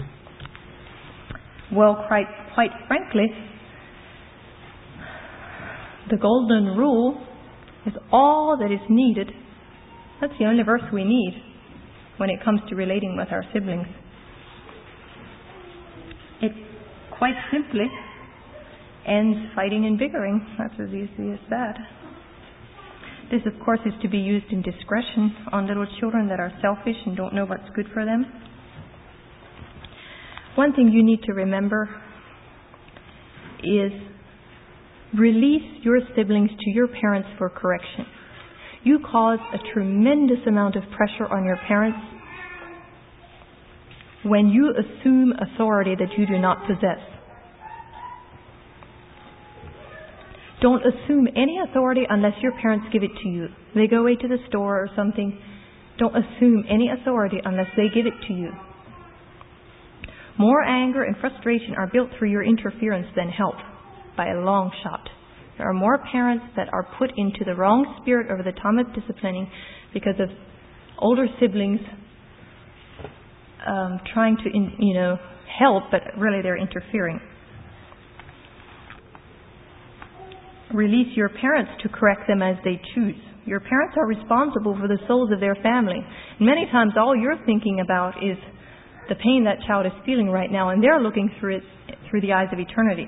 Well, quite frankly, the golden rule is all that is needed. That's the only verse we need when it comes to relating with our siblings. It quite simply ends fighting and bickering. That's as easy as that. This, of course, is to be used in discretion on little children that are selfish and don't know what's good for them. One thing you need to remember is release your siblings to your parents for correction. You cause a tremendous amount of pressure on your parents when you assume authority that you do not possess. Don't assume any authority unless your parents give it to you. They go away to the store or something. Don't assume any authority unless they give it to you. More anger and frustration are built through your interference than help, by a long shot. There are more parents that are put into the wrong spirit over the time of disciplining because of older siblings trying to, help, but really they're interfering. Release your parents to correct them as they choose. Your parents are responsible for the souls of their family. And many times all you're thinking about is the pain that child is feeling right now, and they're looking through it through the eyes of eternity.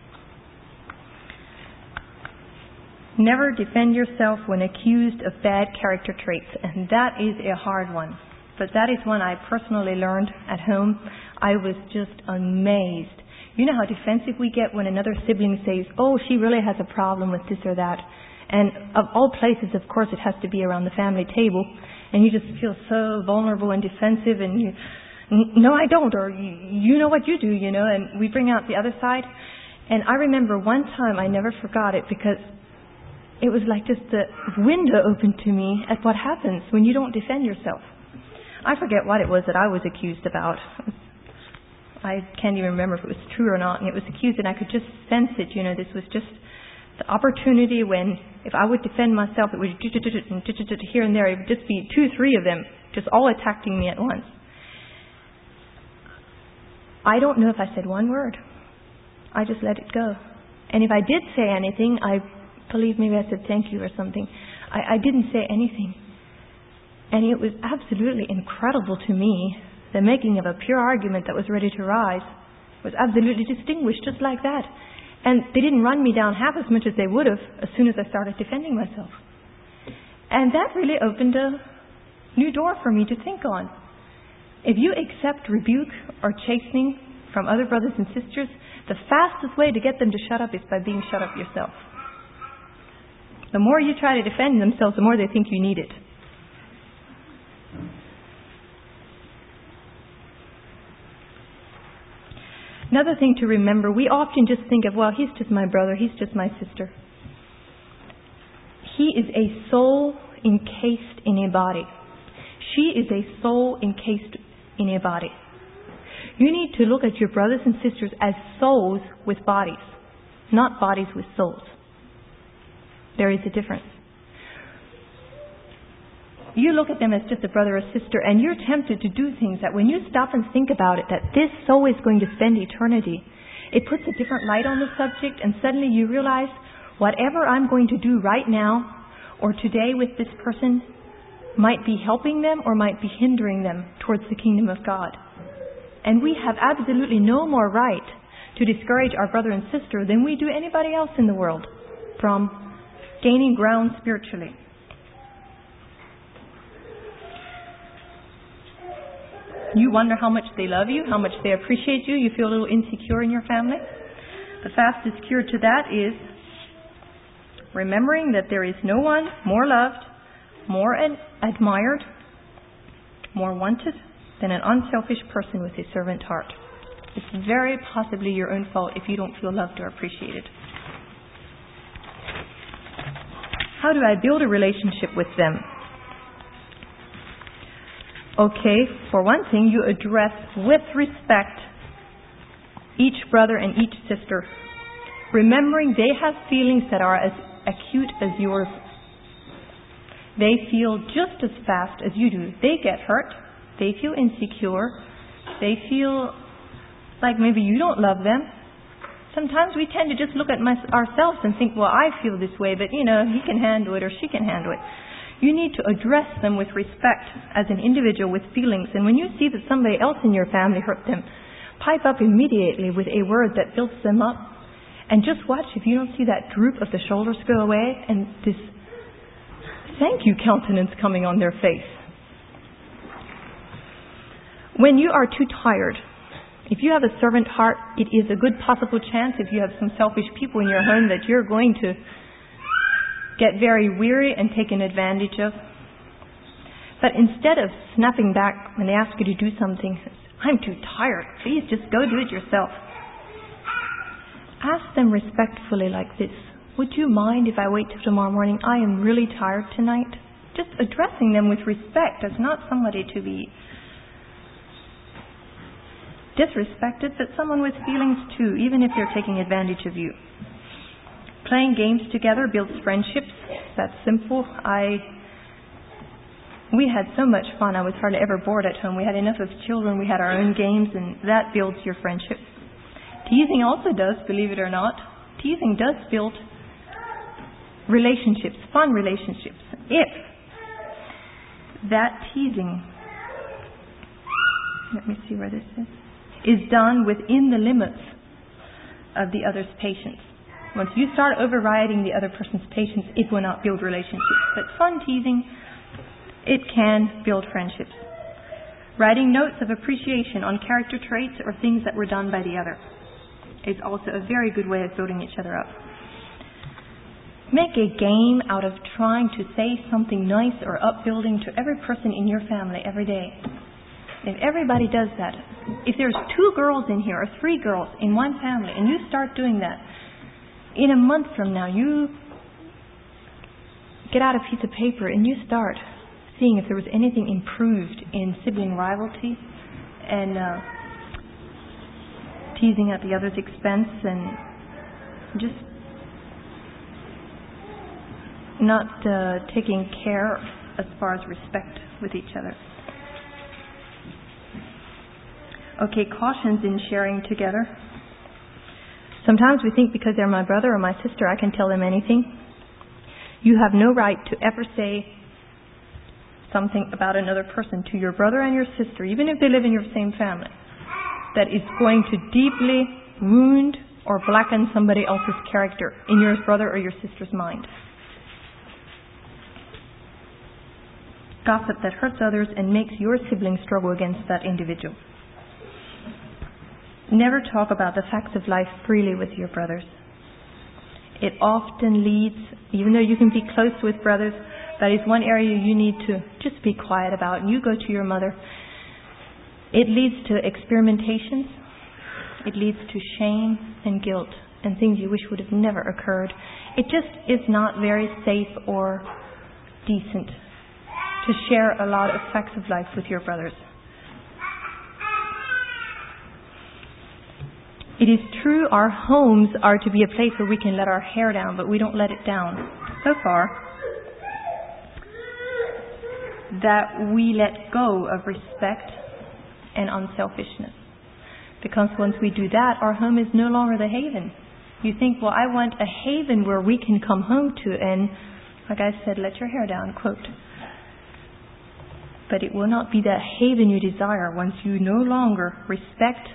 Never defend yourself when accused of bad character traits, and that is a hard one. But that is one I personally learned at home. I was just amazed. You know how defensive we get when another sibling says, oh, she really has a problem with this or that. And of all places, of course, it has to be around the family table. And you just feel so vulnerable and defensive, and you, no, I don't, or you know what you do, and we bring out the other side. And I remember one time, I never forgot it, because it was like just the window opened to me at what happens when you don't defend yourself. I forget what it was that I was accused about. I can't even remember if it was true or not, and it was accused, and I could just sense it, this was just the opportunity when, if I would defend myself, it would here and there, it would just be 2, 3 of them, just all attacking me at once. I don't know if I said one word. I just let it go. And if I did say anything, I believe maybe I said thank you or something. I didn't say anything. And it was absolutely incredible to me, the making of a pure argument that was ready to rise was absolutely distinguished just like that. And they didn't run me down half as much as they would have as soon as I started defending myself. And that really opened a new door for me to think on. If you accept rebuke or chastening from other brothers and sisters, the fastest way to get them to shut up is by being shut up yourself. The more you try to defend themselves, the more they think you need it. Another thing to remember, we often just think of, well, he's just my brother, he's just my sister. He is a soul encased in a body. She is a soul encased in a body. You need to look at your brothers and sisters as souls with bodies, not bodies with souls. There is a difference. You look at them as just a brother or sister, and you're tempted to do things that when you stop and think about it, that this soul is going to spend eternity, it puts a different light on the subject, and suddenly you realize whatever I'm going to do right now or today with this person might be helping them or might be hindering them towards the kingdom of God. And we have absolutely no more right to discourage our brother and sister than we do anybody else in the world from gaining ground spiritually. You wonder how much they love you, how much they appreciate you. You feel a little insecure in your family. The fastest cure to that is remembering that there is no one more loved, more admired, more wanted than an unselfish person with a servant heart. It's very possibly your own fault if you don't feel loved or appreciated. How do I build a relationship with them? Okay, for one thing, you address with respect each brother and each sister, remembering they have feelings that are as acute as yours. They feel just as fast as you do. They get hurt. They feel insecure. They feel like maybe you don't love them. Sometimes we tend to just look at ourselves and think, well, I feel this way, but he can handle it or she can handle it. You need to address them with respect as an individual with feelings. And when you see that somebody else in your family hurt them, pipe up immediately with a word that builds them up. And just watch if you don't see that droop of the shoulders go away and this thank you countenance coming on their face. When you are too tired, if you have a servant heart, it is a good possible chance if you have some selfish people in your home that you're going to get very weary and taken advantage of. But instead of snapping back when they ask you to do something, I'm too tired, please just go do it yourself. Ask them respectfully like this. Would you mind if I wait till tomorrow morning? I am really tired tonight. Just addressing them with respect as not somebody to be disrespected, but someone with feelings too, even if they're taking advantage of you. Playing games together builds friendships. That's simple. We had so much fun. I was hardly ever bored at home. We had enough of children. We had our own games, and that builds your friendship. Teasing also does, believe it or not. Teasing does build relationships, fun relationships. If that teasing, let me see where this is done within the limits of the other's patience. Once you start overriding the other person's patience, it will not build relationships. But fun teasing, it can build friendships. Writing notes of appreciation on character traits or things that were done by the other is also a very good way of building each other up. Make a game out of trying to say something nice or upbuilding to every person in your family every day. If everybody does that, if there's 2 girls in here or 3 girls in one family and you start doing that, in a month from now you get out a piece of paper and you start seeing if there was anything improved in sibling rivalry and teasing at the other's expense and just not taking care as far as respect with each other. Okay, cautions in sharing together. Sometimes we think because they're my brother or my sister, I can tell them anything. You have no right to ever say something about another person to your brother and your sister, even if they live in your same family, that is going to deeply wound or blacken somebody else's character in your brother or your sister's mind. Gossip that hurts others and makes your sibling struggle against that individual. Never talk about the facts of life freely with your brothers. It often leads, even though you can be close with brothers, that is one area you need to just be quiet about. And you go to your mother. It leads to experimentations. It leads to shame and guilt and things you wish would have never occurred. It just is not very safe or decent to share a lot of facts of life with your brothers. It is true our homes are to be a place where we can let our hair down, but we don't let it down so far that we let go of respect and unselfishness. Because once we do that, our home is no longer the haven. You think, well, I want a haven where we can come home to, and like I said, let your hair down, quote. But it will not be that haven you desire once you no longer respect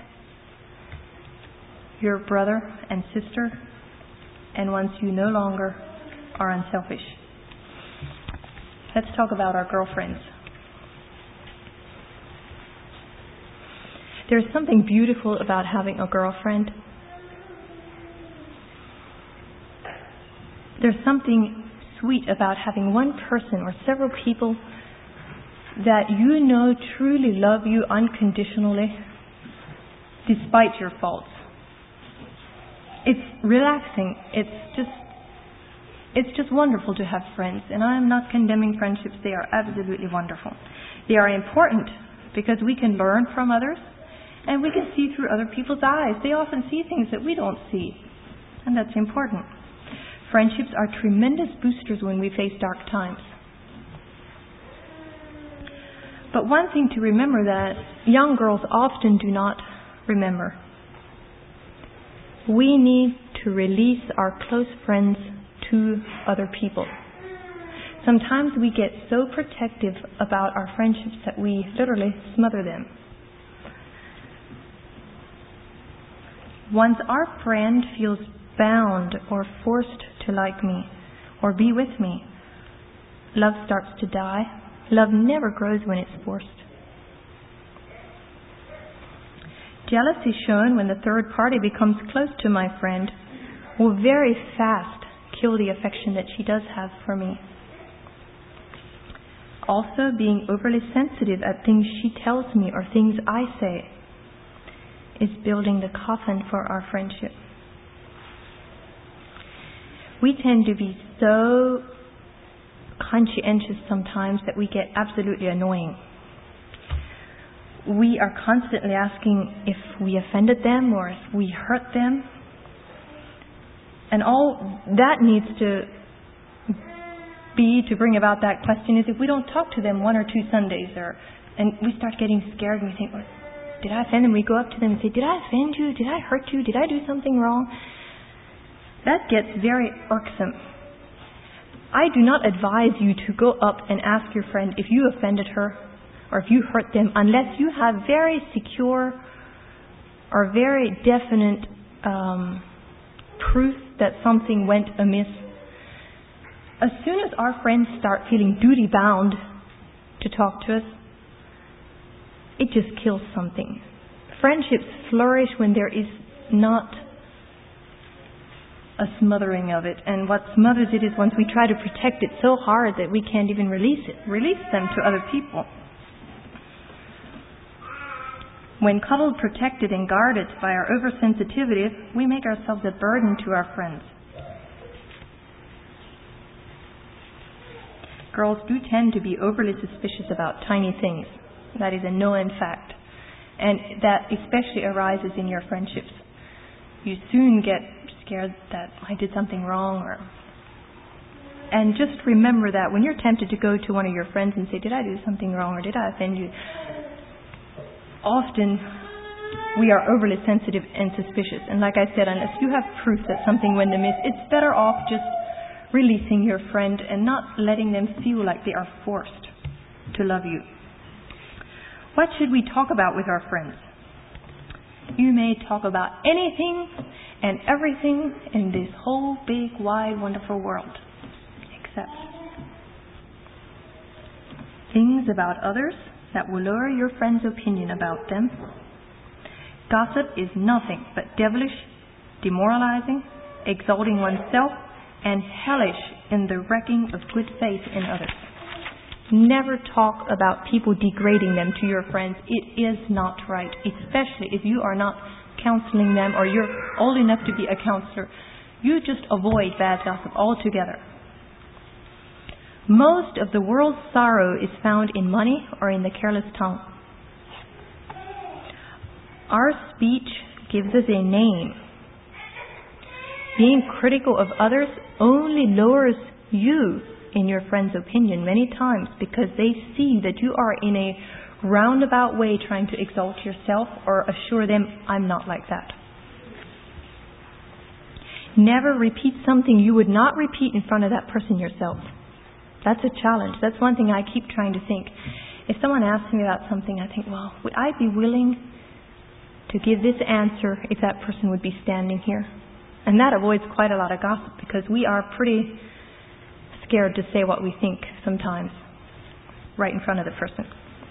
your brother and sister, and once you no longer are unselfish. Let's talk about our girlfriends. There's something beautiful about having a girlfriend. There's something sweet about having one person or several people that you know truly love you unconditionally despite your faults. It's relaxing. It's just wonderful to have friends. And I am not condemning friendships. They are absolutely wonderful. They are important because we can learn from others and we can see through other people's eyes. They often see things that we don't see. And that's important. Friendships are tremendous boosters when we face dark times. But one thing to remember that young girls often do not remember. We need to release our close friends to other people. Sometimes we get so protective about our friendships that we literally smother them. Once our friend feels bound or forced to like me or be with me, love starts to die. Love never grows when it's forced. Jealousy shown when the third party becomes close to my friend will very fast kill the affection that she does have for me. Also, being overly sensitive at things she tells me or things I say is building the coffin for our friendship. We tend to be so conscientious sometimes that we get absolutely annoying. We are constantly asking if we offended them or if we hurt them. And all that needs to be to bring about that question is if we don't talk to them 1 or 2 Sundays, and we start getting scared and we think, well, did I offend them? We go up to them and say, did I offend you? Did I hurt you? Did I do something wrong? That gets very irksome. I do not advise you to go up and ask your friend if you offended her or if you hurt them unless you have very secure or very definite proof that something went amiss. As soon as our friends start feeling duty-bound to talk to us, it just kills something. Friendships flourish when there is not a smothering of it. And what smothers it is once we try to protect it so hard that we can't even release them to other people. When cuddled, protected, and guarded by our oversensitivity, we make ourselves a burden to our friends. Girls do tend to be overly suspicious about tiny things. That is a known fact. And that especially arises in your friendships. You soon get scared that I did something wrong. And just remember that when you're tempted to go to one of your friends and say, did I do something wrong or did I offend you? Often we are overly sensitive and suspicious. And like I said, unless you have proof that something went amiss, it's better off just releasing your friend and not letting them feel like they are forced to love you. What should we talk about with our friends? You may talk about anything and everything in this whole big, wide, wonderful world, except things about others that will lower your friend's opinion about them. Gossip is nothing but devilish, demoralizing, exalting oneself, and hellish in the wrecking of good faith in others. Never talk about people degrading them to your friends. It is not right, especially if you are not counseling them or you're old enough to be a counselor. You just avoid bad gossip altogether. Most of the world's sorrow is found in money or in the careless tongue. Our speech gives us a name. Being critical of others only lowers you in your friend's opinion many times because they see that you are in a roundabout way trying to exalt yourself or assure them, I'm not like that. Never repeat something you would not repeat in front of that person yourself. That's a challenge. That's one thing I keep trying to think. If someone asks me about something, I think, well, would I be willing to give this answer if that person would be standing here? And that avoids quite a lot of gossip because we are pretty scared to say what we think sometimes right in front of the person.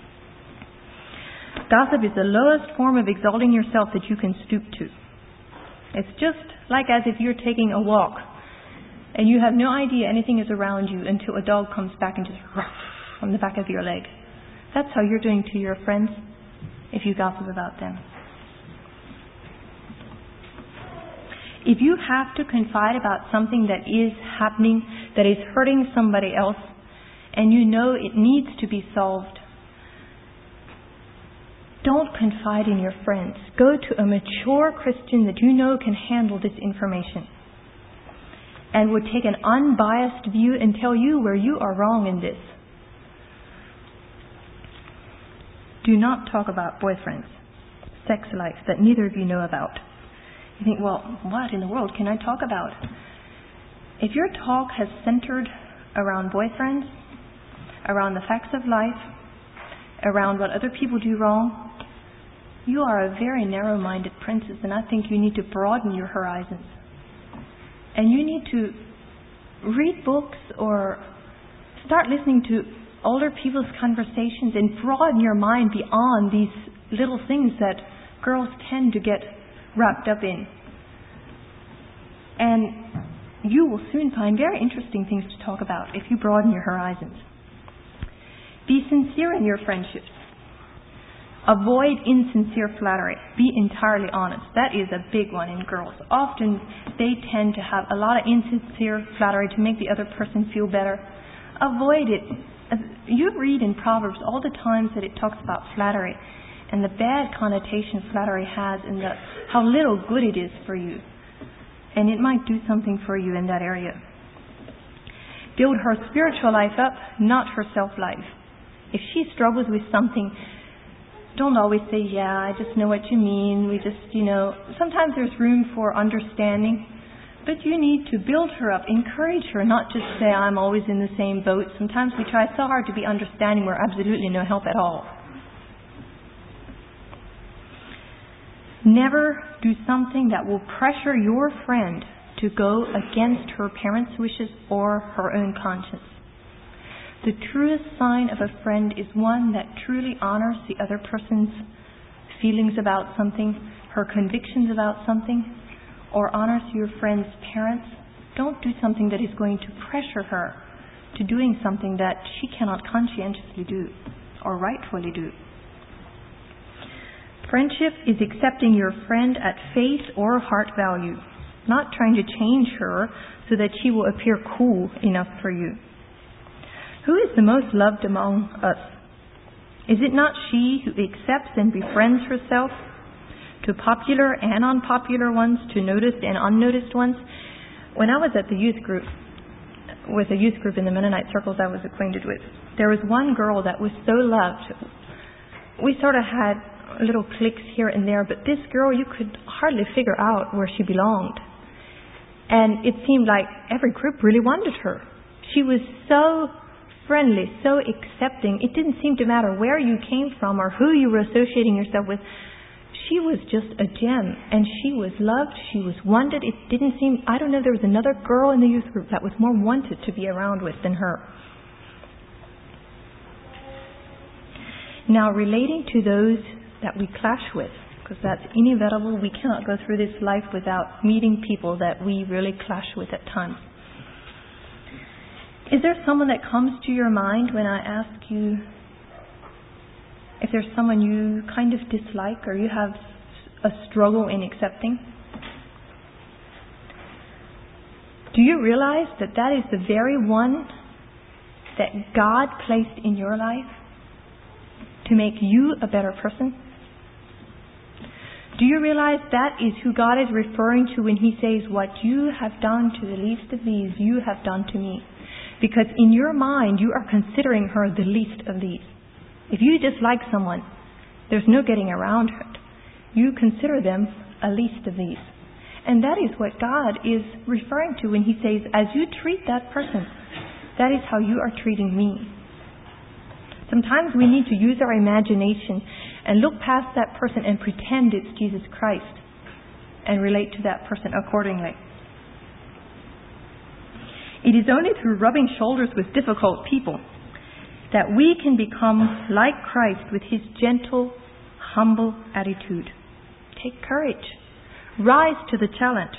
Gossip is the lowest form of exalting yourself that you can stoop to. It's just like as if you're taking a walk and you have no idea anything is around you until a dog comes back and just ruff on the back of your leg. That's how you're doing to your friends if you gossip about them. If you have to confide about something that is happening, that is hurting somebody else, and you know it needs to be solved, don't confide in your friends. Go to a mature Christian that you know can handle this information and would take an unbiased view and tell you where you are wrong in this. Do not talk about boyfriends, sex lives that neither of you know about. You think, well, what in the world can I talk about? If your talk has centered around boyfriends, around the facts of life, around what other people do wrong, you are a very narrow-minded princess, and I think you need to broaden your horizons. And you need to read books or start listening to older people's conversations and broaden your mind beyond these little things that girls tend to get wrapped up in. And you will soon find very interesting things to talk about if you broaden your horizons. Be sincere in your friendships. Avoid insincere flattery. Be entirely honest. That is a big one in girls. Often they tend to have a lot of insincere flattery to make the other person feel better. Avoid it. You read in Proverbs all the times that it talks about flattery and the bad connotation flattery has and how little good it is for you. and it might do something for you in that area. Build her spiritual life up, not her self-life. If she struggles with something, don't always say, yeah, I just know what you mean. Sometimes there's room for understanding, but you need to build her up, encourage her, not just say, I'm always in the same boat. Sometimes we try so hard to be understanding, we're absolutely no help at all. Never do something that will pressure your friend to go against her parents' wishes or her own conscience. The truest sign of a friend is one that truly honors the other person's feelings about something, her convictions about something, or honors your friend's parents. Don't do something that is going to pressure her to doing something that she cannot conscientiously do or rightfully do. Friendship is accepting your friend at face or heart value, not trying to change her so that she will appear cool enough for you. Who is the most loved among us? Is it not she who accepts and befriends herself? To popular and unpopular ones, to noticed and unnoticed ones. When I was at the youth group, with a youth group in the Mennonite circles I was acquainted with, there was one girl that was so loved. We sort of had little cliques here and there, but this girl, you could hardly figure out where she belonged. And it seemed like every group really wanted her. She was so friendly, so accepting. It didn't seem to matter where you came from or who you were associating yourself with. She was just a gem, and she was loved, she was wanted. It didn't seem, there was another girl in the youth group that was more wanted to be around with than her. Now, relating to those that we clash with, because that's inevitable, we cannot go through this life without meeting people that we really clash with at times. Is there someone that comes to your mind when I ask you if there's someone you kind of dislike or you have a struggle in accepting? Do you realize that that is the very one that God placed in your life to make you a better person? Do you realize that is who God is referring to when He says, what you have done to the least of these, you have done to me? Because in your mind, you are considering her the least of these. If you dislike someone, there's no getting around it. You consider them a least of these. And that is what God is referring to when He says, as you treat that person, that is how you are treating me. Sometimes we need to use our imagination and look past that person and pretend it's Jesus Christ and relate to that person accordingly. It is only through rubbing shoulders with difficult people that we can become like Christ with His gentle, humble attitude. Take courage. Rise to the challenge.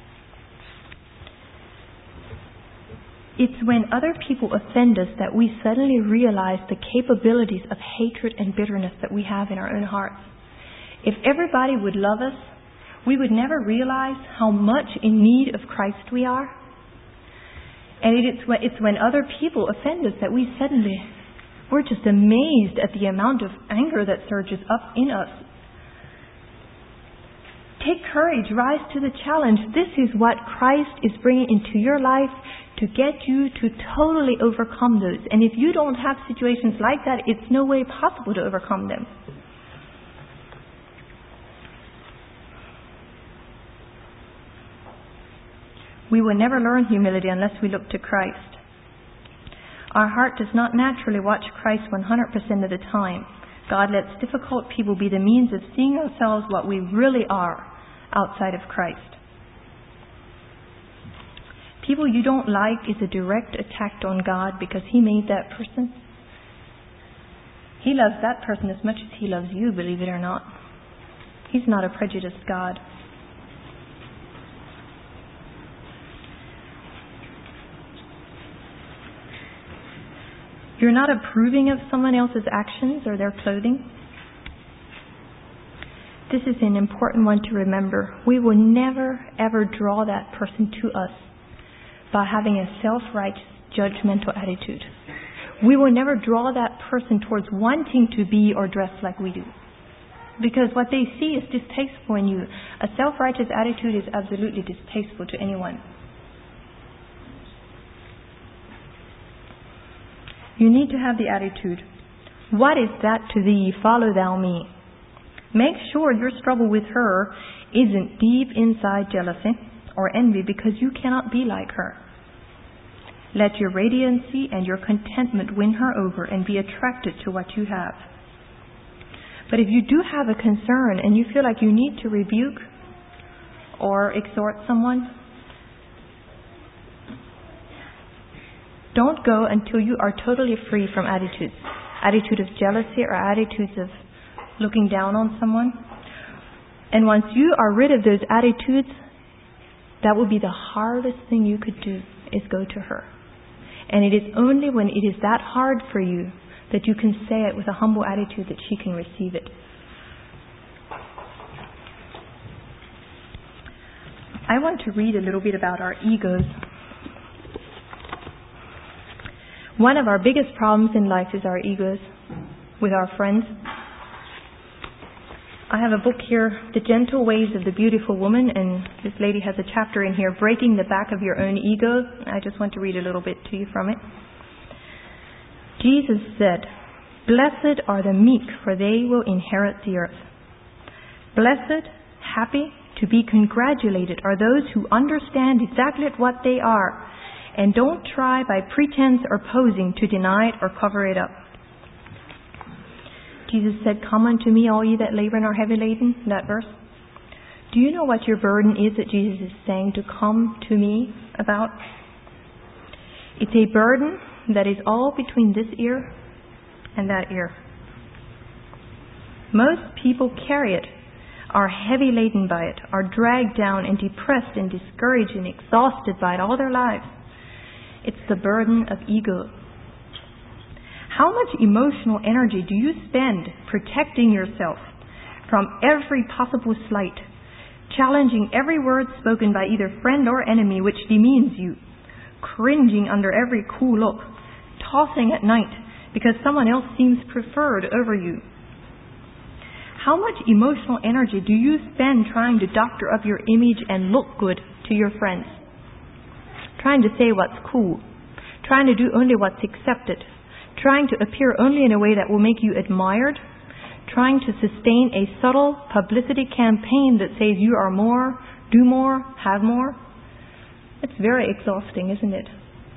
It's when other people offend us that we suddenly realize the capabilities of hatred and bitterness that we have in our own hearts. If everybody would love us, we would never realize how much in need of Christ we are. And it's when other people offend us that we're just amazed at the amount of anger that surges up in us. Take courage, rise to the challenge. This is what Christ is bringing into your life to get you to totally overcome those. And if you don't have situations like that, it's no way possible to overcome them. We will never learn humility unless we look to Christ. Our heart does not naturally watch Christ 100% of the time. God lets difficult people be the means of seeing ourselves what we really are outside of Christ. People you don't like is a direct attack on God because He made that person. He loves that person as much as He loves you, believe it or not. He's not a prejudiced God. You're not approving of someone else's actions or their clothing. This is an important one to remember. We will never, ever draw that person to us by having a self-righteous, judgmental attitude. We will never draw that person towards wanting to be or dress like we do. Because what they see is distasteful in you. A self-righteous attitude is absolutely distasteful to anyone. You need to have the attitude, what is that to thee? Follow thou me. Make sure your struggle with her isn't deep inside jealousy or envy because you cannot be like her. Let your radiancy and your contentment win her over and be attracted to what you have. But if you do have a concern and you feel like you need to rebuke or exhort someone, don't go until you are totally free from attitudes. Attitude of jealousy or attitudes of looking down on someone. And once you are rid of those attitudes, that will be the hardest thing you could do, is go to her. And it is only when it is that hard for you that you can say it with a humble attitude that she can receive it. I want to read a little bit about our egos. One of our biggest problems in life is our egos with our friends. I have a book here, The Gentle Ways of the Beautiful Woman, and this lady has a chapter in here, Breaking the Back of Your Own Ego. I just want to read a little bit to you from it. Jesus said, "Blessed are the meek, for they will inherit the earth." Blessed, happy, to be congratulated are those who understand exactly what they are and don't try by pretense or posing to deny it or cover it up. Jesus said, "Come unto me, all ye that labor and are heavy laden," that verse. Do you know what your burden is that Jesus is saying to come to me about? It's a burden that is all between this ear and that ear. Most people carry it, are heavy laden by it, are dragged down and depressed and discouraged and exhausted by it all their lives. It's the burden of ego. How much emotional energy do you spend protecting yourself from every possible slight, challenging every word spoken by either friend or enemy which demeans you, cringing under every cool look, tossing at night because someone else seems preferred over you? How much emotional energy do you spend trying to doctor up your image and look good to your friends? Trying to say what's cool, trying to do only what's accepted, trying to appear only in a way that will make you admired, trying to sustain a subtle publicity campaign that says you are more, do more, have more. It's very exhausting, isn't it?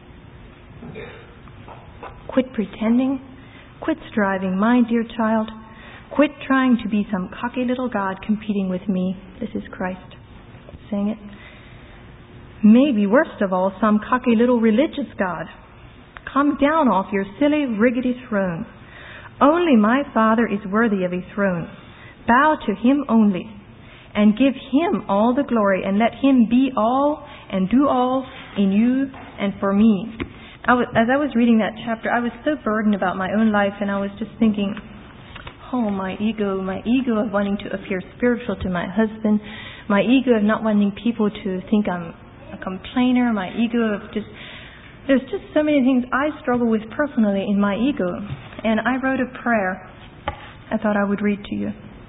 Quit pretending. Quit striving, my dear child. Quit trying to be some cocky little God competing with me. This is Christ saying it. Maybe, worst of all, some cocky little religious God. Come down off your silly, rickety throne. Only my Father is worthy of a throne. Bow to Him only, and give Him all the glory, and let Him be all and do all in you and for me. As I was reading that chapter, I was so burdened about my own life, and I was just thinking, oh, my ego of wanting to appear spiritual to my husband, my ego of not wanting people to think I'm a complainer, my ego of just... There's just so many things I struggle with personally in my ego. And I wrote a prayer I thought I would read to you.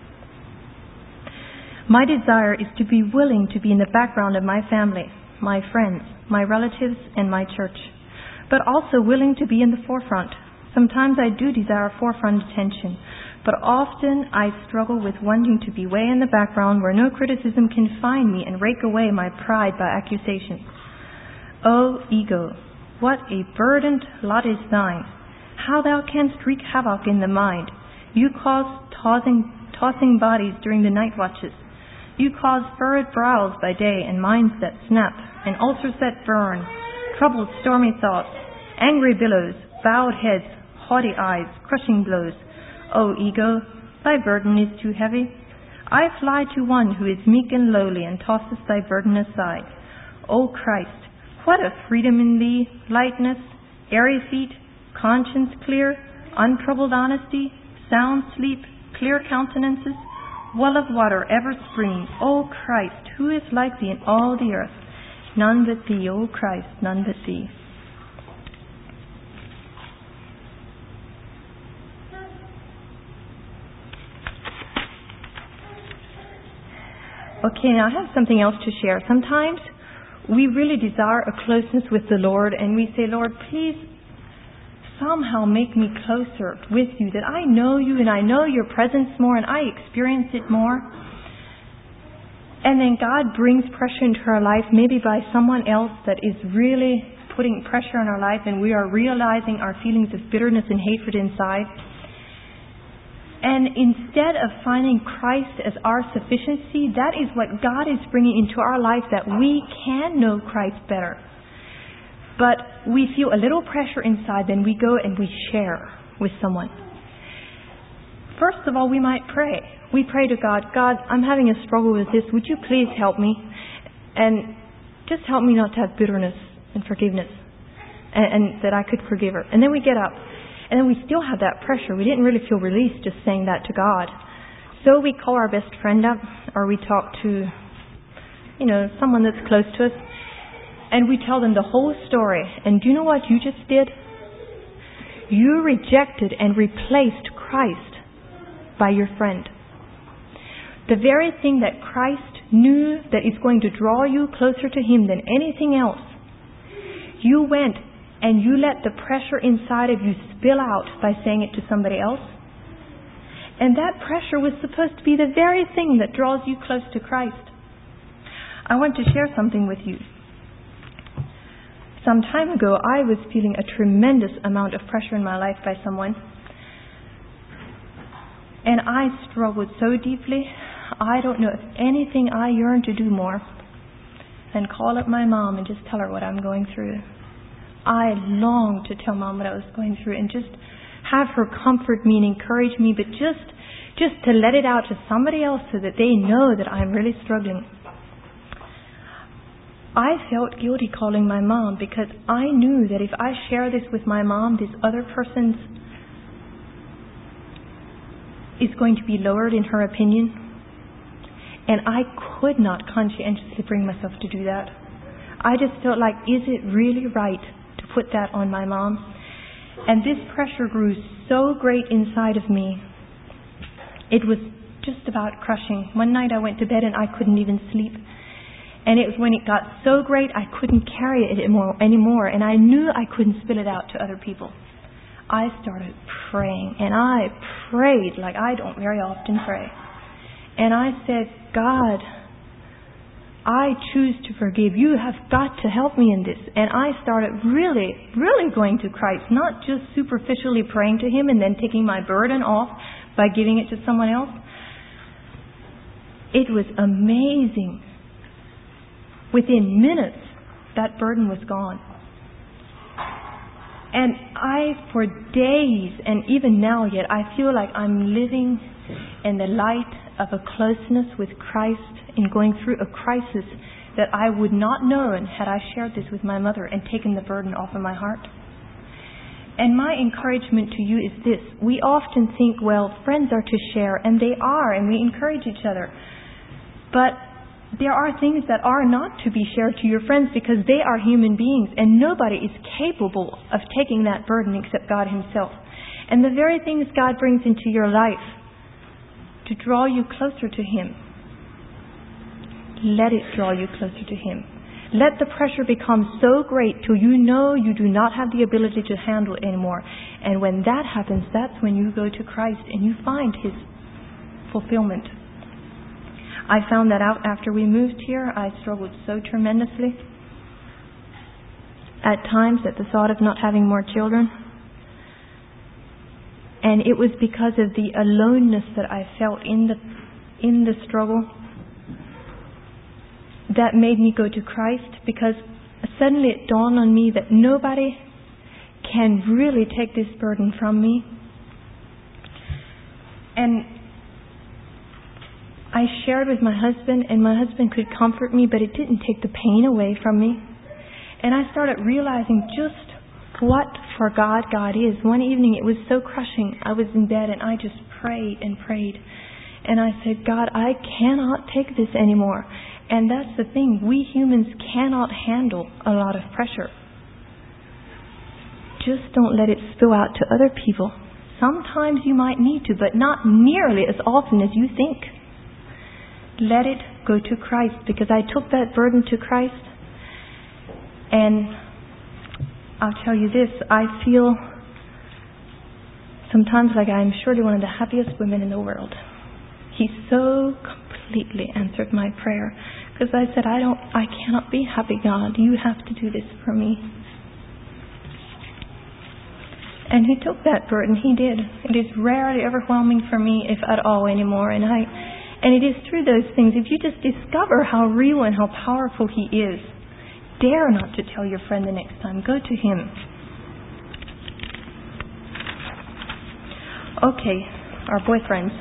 My desire is to be willing to be in the background of my family, my friends, my relatives, and my church, but also willing to be in the forefront. Sometimes I do desire forefront attention, but often I struggle with wanting to be way in the background where no criticism can find me and rake away my pride by accusation. O ego, what a burdened lot is thine! How thou canst wreak havoc in the mind! You cause tossing bodies during the night watches. You cause furrowed brows by day and minds that snap, and ulcers that burn, troubled stormy thoughts, angry billows, bowed heads, haughty eyes, crushing blows. O ego, thy burden is too heavy. I fly to one who is meek and lowly and tosses thy burden aside. O Christ, what a freedom in thee, lightness, airy feet, conscience clear, untroubled honesty, sound sleep, clear countenances, well of water ever springing. O Christ, who is like thee in all the earth? None but thee, O Christ, none but thee. Okay, now I have something else to share. Sometimes we really desire a closeness with the Lord, and we say, Lord, please somehow make me closer with you, that I know you and I know your presence more and I experience it more. And then God brings pressure into our life, maybe by someone else that is really putting pressure on our life, and we are realizing our feelings of bitterness and hatred inside. And instead of finding Christ as our sufficiency, that is what God is bringing into our life, that we can know Christ better. But we feel a little pressure inside, then we go and we share with someone. First of all, we might pray. We pray to God, God, I'm having a struggle with this. Would you please help me? And just help me not to have bitterness and forgiveness. And that I could forgive her. And then we get up. And then we still have that pressure. We didn't really feel released just saying that to God. So we call our best friend up, or we talk to, someone that's close to us. And we tell them the whole story. And do you know what you just did? You rejected and replaced Christ by your friend. The very thing that Christ knew that is going to draw you closer to Him than anything else, you went and you let the pressure inside of you spill out by saying it to somebody else. And that pressure was supposed to be the very thing that draws you close to Christ. I want to share something with you. Some time ago, I was feeling a tremendous amount of pressure in my life by someone. And I struggled so deeply. I don't know if anything I yearn to do more than call up my mom and just tell her what I'm going through. I longed to tell Mom what I was going through and just have her comfort me and encourage me, but just to let it out to somebody else so that they know that I'm really struggling. I felt guilty calling my mom because I knew that if I share this with my mom, this other person is going to be lowered in her opinion. And I could not conscientiously bring myself to do that. I just felt like, is it really right to put that on my mom? And this pressure grew so great inside of me. It was just about crushing. One night I went to bed and I couldn't even sleep. And it was when it got so great I couldn't carry it anymore. And I knew I couldn't spill it out to other people. I started praying. And I prayed like I don't very often pray. And I said, God, I choose to forgive. You have got to help me in this. And I started really, really going to Christ, not just superficially praying to Him and then taking my burden off by giving it to someone else. It was amazing. Within minutes, that burden was gone. And for days, and even now yet, I feel like I'm living in the light of a closeness with Christ in going through a crisis that I would not know had I shared this with my mother and taken the burden off of my heart. And my encouragement to you is this. We often think, well, friends are to share, and they are, and we encourage each other. But there are things that are not to be shared to your friends because they are human beings, and nobody is capable of taking that burden except God Himself. And the very things God brings into your life to draw you closer to Him, let it draw you closer to Him. Let the pressure become so great till you know you do not have the ability to handle it anymore. And when that happens, that's when you go to Christ and you find His fulfillment. I found that out after we moved here. I struggled so tremendously at times at the thought of not having more children. And it was because of the aloneness that I felt in the struggle that made me go to Christ, because suddenly it dawned on me that nobody can really take this burden from me. And I shared with my husband, and my husband could comfort me, but it didn't take the pain away from me. And I started realizing just what for God is. One evening it was so crushing. I was in bed and I just prayed and prayed. And I said, God, I cannot take this anymore. And that's the thing. We humans cannot handle a lot of pressure. Just don't let it spill out to other people. Sometimes you might need to, but not nearly as often as you think. Let it go to Christ, because I took that burden to Christ. And I'll tell you this, I feel sometimes like I'm surely one of the happiest women in the world. He so completely answered my prayer, because I said, I cannot be happy, God. You have to do this for me. And He took that burden. He did. It is rarely overwhelming for me, if at all, anymore. And it is through those things, if you just discover how real and how powerful He is, dare not to tell your friend the next time. Go to Him. Okay, our boyfriends.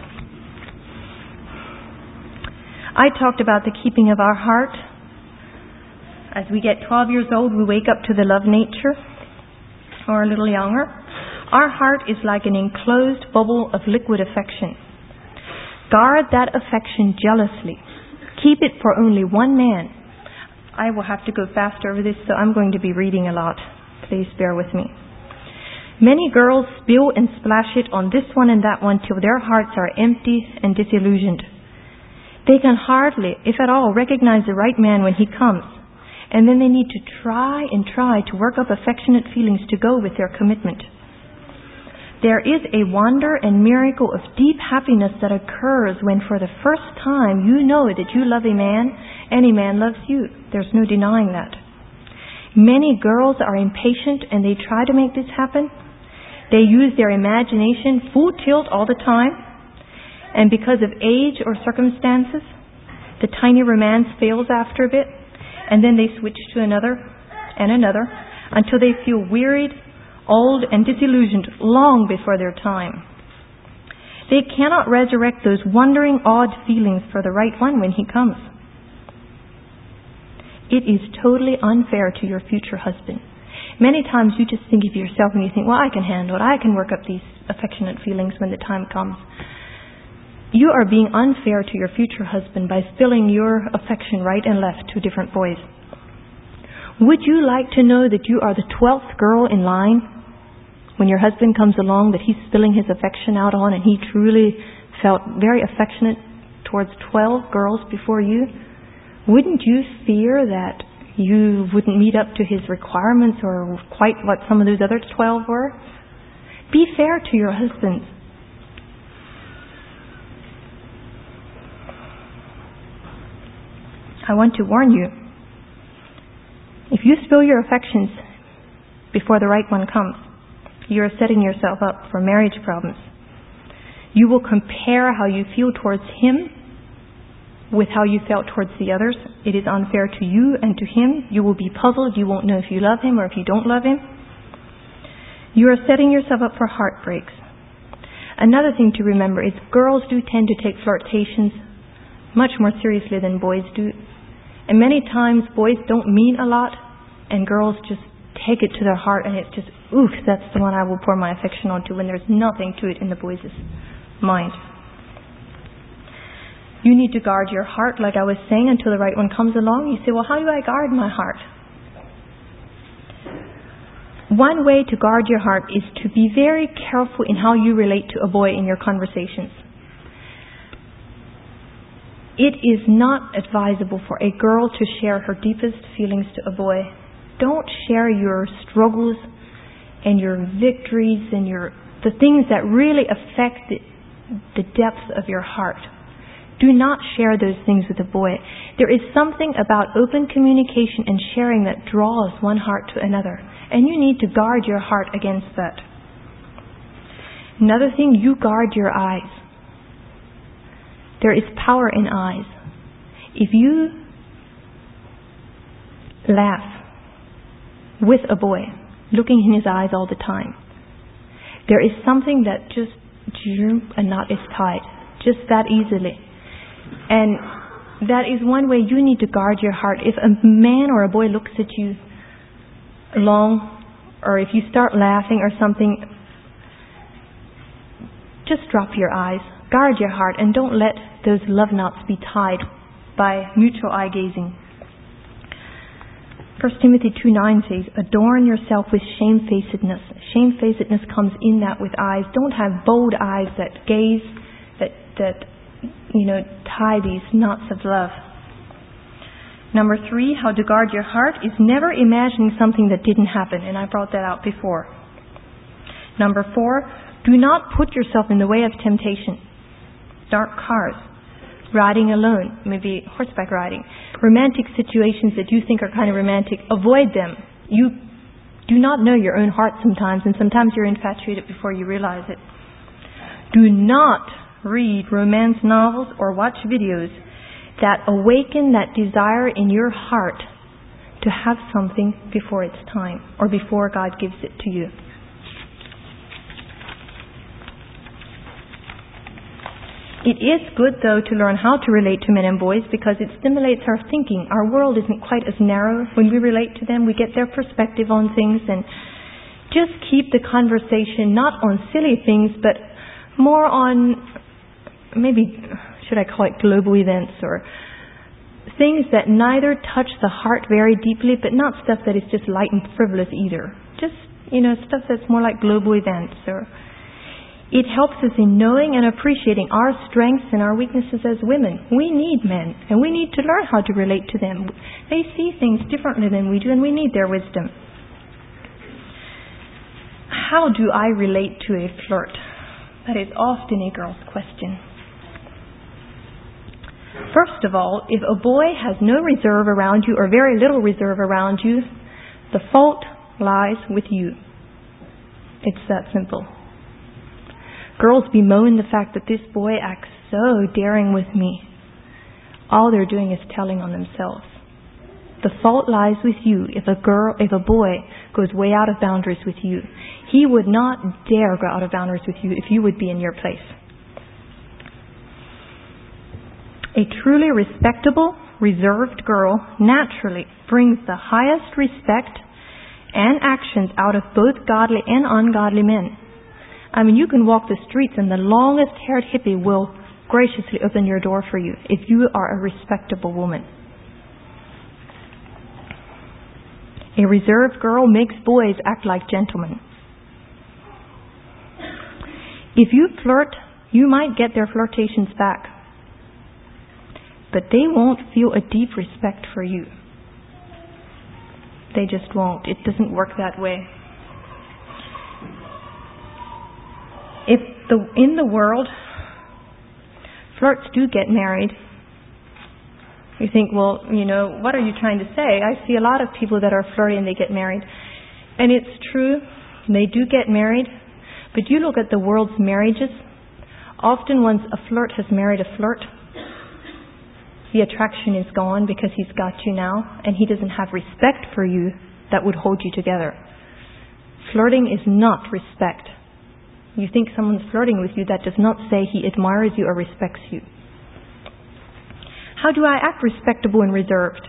I talked about the keeping of our heart. As we get 12 years old, we wake up to the love nature, or a little younger. Our heart is like an enclosed bubble of liquid affection. Guard that affection jealously. Keep it for only one man. I will have to go faster over this, so I'm going to be reading a lot. Please bear with me. Many girls spill and splash it on this one and that one till their hearts are empty and disillusioned. They can hardly, if at all, recognize the right man when he comes. And then they need to try to work up affectionate feelings to go with their commitment. There is a wonder and miracle of deep happiness that occurs when for the first time you know that you love a man, and a man loves you. There's no denying that. Many girls are impatient and they try to make this happen. They use their imagination full tilt all the time. And because of age or circumstances, the tiny romance fails after a bit. And then they switch to another and another until they feel wearied, old, and disillusioned long before their time. They cannot resurrect those wondering, odd feelings for the right one when he comes. It is totally unfair to your future husband. Many times you just think of yourself and you think, well, I can handle it. I can work up these affectionate feelings when the time comes. You are being unfair to your future husband by spilling your affection right and left to different boys. Would you like to know that you are the 12th girl in line when your husband comes along, that he's spilling his affection out on, and he truly felt very affectionate towards 12 girls before you? Wouldn't you fear that you wouldn't meet up to his requirements or quite what some of those other 12 were? Be fair to your husband. I want to warn you. If you spill your affections before the right one comes, you are setting yourself up for marriage problems. You will compare how you feel towards him with how you felt towards the others. It is unfair to you and to him. You will be puzzled. You won't know if you love him or if you don't love him. You are setting yourself up for heartbreaks. Another thing to remember is girls do tend to take flirtations much more seriously than boys do. And many times boys don't mean a lot, and girls just take it to their heart, and it's just, oof, that's the one I will pour my affection onto, when there's nothing to it in the boys' mind. You need to guard your heart, like I was saying, until the right one comes along. You say, well, how do I guard my heart? One way to guard your heart is to be very careful in how you relate to a boy in your conversations. It is not advisable for a girl to share her deepest feelings to a boy. Don't share your struggles and your victories and the things that really affect the depths of your heart. Do not share those things with a boy. There is something about open communication and sharing that draws one heart to another. And you need to guard your heart against that. Another thing, you guard your eyes. There is power in eyes. If you laugh with a boy, looking in his eyes all the time, there is something that just, a knot is tied, just that easily. And that is one way you need to guard your heart. If a man or a boy looks at you long, or if you start laughing or something, just drop your eyes. Guard your heart and don't let those love knots be tied by mutual eye gazing. 1 Timothy 2:9 says, adorn yourself with shamefacedness. Shamefacedness comes in that with eyes. Don't have bold eyes that gaze, that tie these knots of love. Number 3, how to guard your heart is never imagining something that didn't happen, and I brought that out before. Number 4, do not put yourself in the way of temptation. Dark cars, riding alone, maybe horseback riding, romantic situations that you think are kind of romantic, avoid them. You do not know your own heart sometimes, and sometimes you're infatuated before you realize it. Do not read romance novels or watch videos that awaken that desire in your heart to have something before it's time or before God gives it to you. It is good, though, to learn how to relate to men and boys because it stimulates our thinking. Our world isn't quite as narrow. When we relate to them, we get their perspective on things, and just keep the conversation not on silly things, but more on, maybe, should I call it global events, or things that neither touch the heart very deeply, but not stuff that is just light and frivolous either. Just, stuff that's more like global events, or it helps us in knowing and appreciating our strengths and our weaknesses as women. We need men, and we need to learn how to relate to them. They see things differently than we do, and we need their wisdom. How do I relate to a flirt? That is often a girl's question. First of all, if a boy has no reserve around you or very little reserve around you, the fault lies with you. It's that simple. Girls bemoan the fact that this boy acts so daring with me. All they're doing is telling on themselves. The fault lies with you if a boy goes way out of boundaries with you. He would not dare go out of boundaries with you if you would be in your place. A truly respectable, reserved girl naturally brings the highest respect and actions out of both godly and ungodly men. You can walk the streets and the longest-haired hippie will graciously open your door for you if you are a respectable woman. A reserved girl makes boys act like gentlemen. If you flirt, you might get their flirtations back. But they won't feel a deep respect for you. They just won't. It doesn't work that way. In the world, flirts do get married. You think, well, what are you trying to say? I see a lot of people that are flirty and they get married. And it's true, they do get married. But you look at the world's marriages, often once a flirt has married a flirt, the attraction is gone because he's got you now, and he doesn't have respect for you that would hold you together. Flirting is not respect. You think someone's flirting with you, that does not say he admires you or respects you. How do I act respectable and reserved?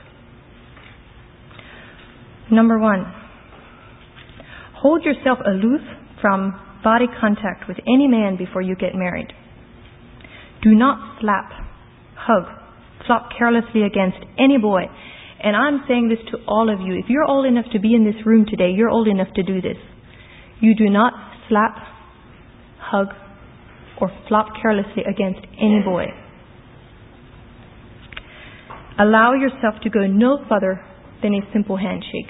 Number 1, hold yourself aloof from body contact with any man before you get married. Do not slap, hug, flop carelessly against any boy. And I'm saying this to all of you. If you're old enough to be in this room today, you're old enough to do this. You do not slap, hug, or flop carelessly against any boy. Allow yourself to go no further than a simple handshake.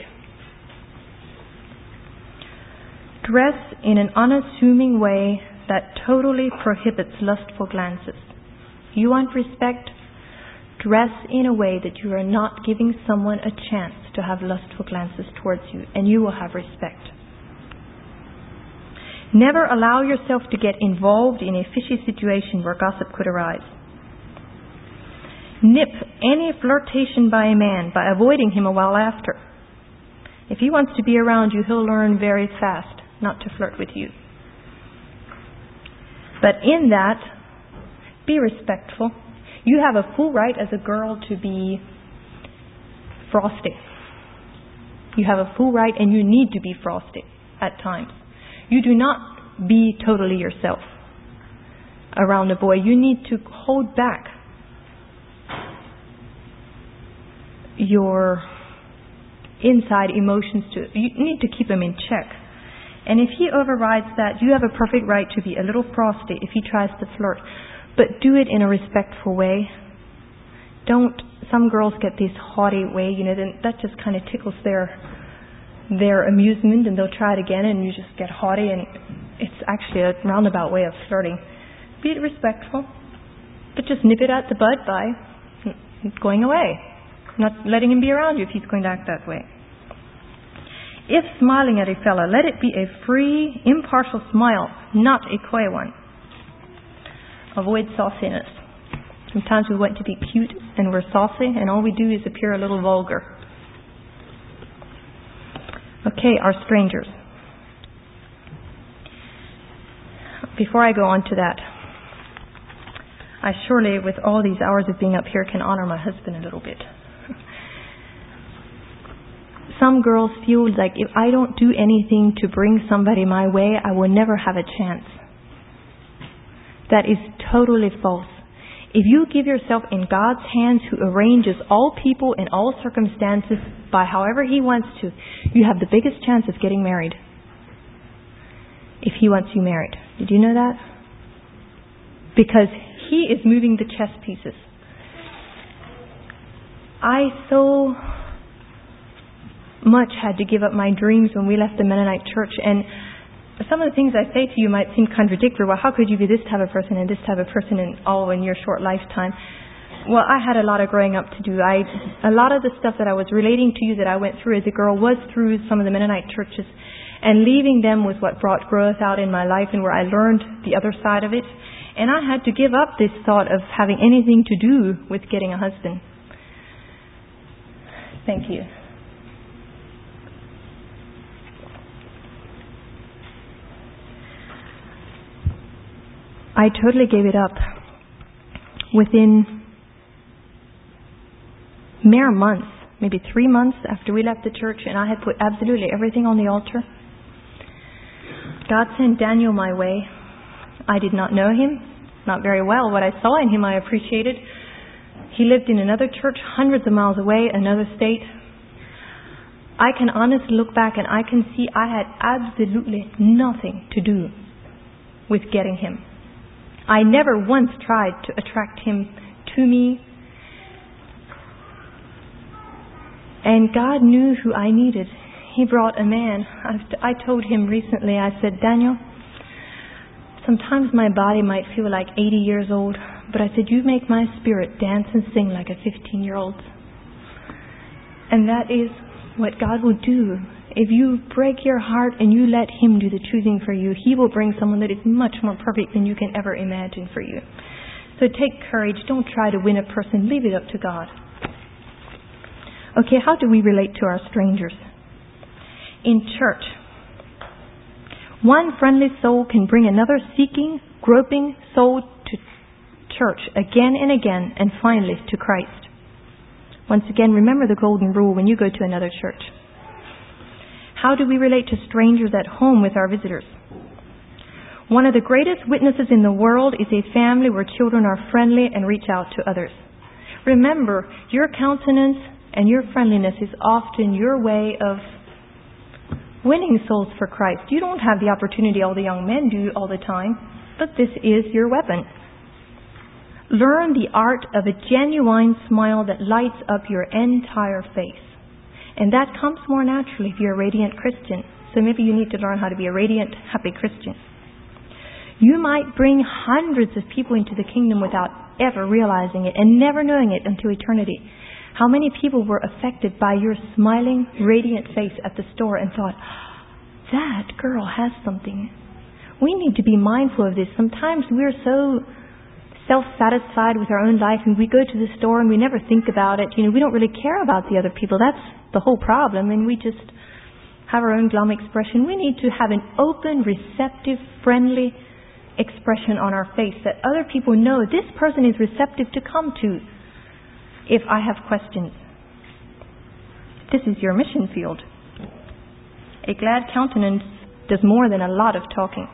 Dress in an unassuming way that totally prohibits lustful glances. You want respect? Dress in a way that you are not giving someone a chance to have lustful glances towards you, and you will have respect. Never allow yourself to get involved in a fishy situation where gossip could arise. Nip any flirtation by a man by avoiding him a while after. If he wants to be around you, he'll learn very fast not to flirt with you. But in that, be respectful. You have a full right as a girl to be frosty. You have a full right, and you need to be frosty at times. You do not be totally yourself around a boy. You need to hold back your inside emotions. You need to keep them in check. And if he overrides that, you have a perfect right to be a little frosty if he tries to flirt. But do it in a respectful way. Don't some girls get this haughty way, then that just kind of tickles their amusement, and they'll try it again, and you just get haughty, and it's actually a roundabout way of flirting. Be respectful, but just nip it at the bud by going away, not letting him be around you if he's going to act that way. If smiling at a fellow, let it be a free, impartial smile, not a coy one. Avoid sauciness. Sometimes we want to be cute and we're saucy, and all we do is appear a little vulgar. Okay, our strangers. Before I go on to that, I surely, with all these hours of being up here, can honor my husband a little bit. Some girls feel like if I don't do anything to bring somebody my way, I will never have a chance. That is totally false. If you give yourself in God's hands, who arranges all people in all circumstances by however He wants to, you have the biggest chance of getting married. If He wants you married. Did you know that? Because He is moving the chess pieces. I so much had to give up my dreams when we left the Mennonite church, and some of the things I say to you might seem contradictory. Well, how could you be this type of person and this type of person in your short lifetime? Well, I had a lot of growing up to do. A lot of the stuff that I was relating to you that I went through as a girl was through some of the Mennonite churches, and leaving them was what brought growth out in my life and where I learned the other side of it. And I had to give up this thought of having anything to do with getting a husband. Thank you. I totally gave it up within mere months, maybe 3 months after we left the church, and I had put absolutely everything on the altar. God sent Daniel my way. I did not know him, not very well. What I saw in him I appreciated. He lived in another church hundreds of miles away, another state. I can honestly look back and I can see I had absolutely nothing to do with getting him. I never once tried to attract him to me. And God knew who I needed. He brought a man. I told him recently, I said, Daniel, sometimes my body might feel like 80 years old, but I said, you make my spirit dance and sing like a 15-year-old. And that is what God will do. If you break your heart and you let Him do the choosing for you, He will bring someone that is much more perfect than you can ever imagine for you. So take courage. Don't try to win a person. Leave it up to God. Okay, how do we relate to our strangers? In church, one friendly soul can bring another seeking, groping soul to church again and again, and finally to Christ. Once again, remember the golden rule when you go to another church. How do we relate to strangers at home with our visitors? One of the greatest witnesses in the world is a family where children are friendly and reach out to others. Remember, your countenance and your friendliness is often your way of winning souls for Christ. You don't have the opportunity all the young men do all the time, but this is your weapon. Learn the art of a genuine smile that lights up your entire face. And that comes more naturally if you're a radiant Christian. So maybe you need to learn how to be a radiant, happy Christian. You might bring hundreds of people into the kingdom without ever realizing it and never knowing it until eternity. How many people were affected by your smiling, radiant face at the store and thought, that girl has something. We need to be mindful of this. Sometimes we're so self-satisfied with our own life and we go to the store and we never think about it. We don't really care about the other people. That's the whole problem, and we just have our own glum expression. We need to have an open, receptive, friendly expression on our face that other people know this person is receptive to come to if I have questions. This is your mission field. A glad countenance does more than a lot of talking.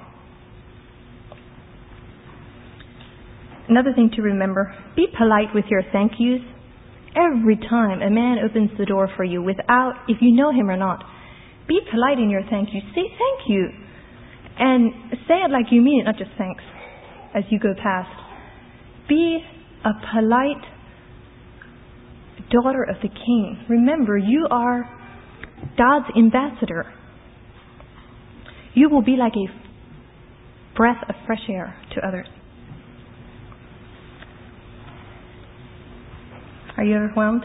Another thing to remember, be polite with your thank yous. Every time a man opens the door for you, if you know him or not, be polite in your thank you. Say thank you. And say it like you mean it, not just thanks, as you go past. Be a polite daughter of the King. Remember, you are God's ambassador. You will be like a breath of fresh air to others. Are you overwhelmed?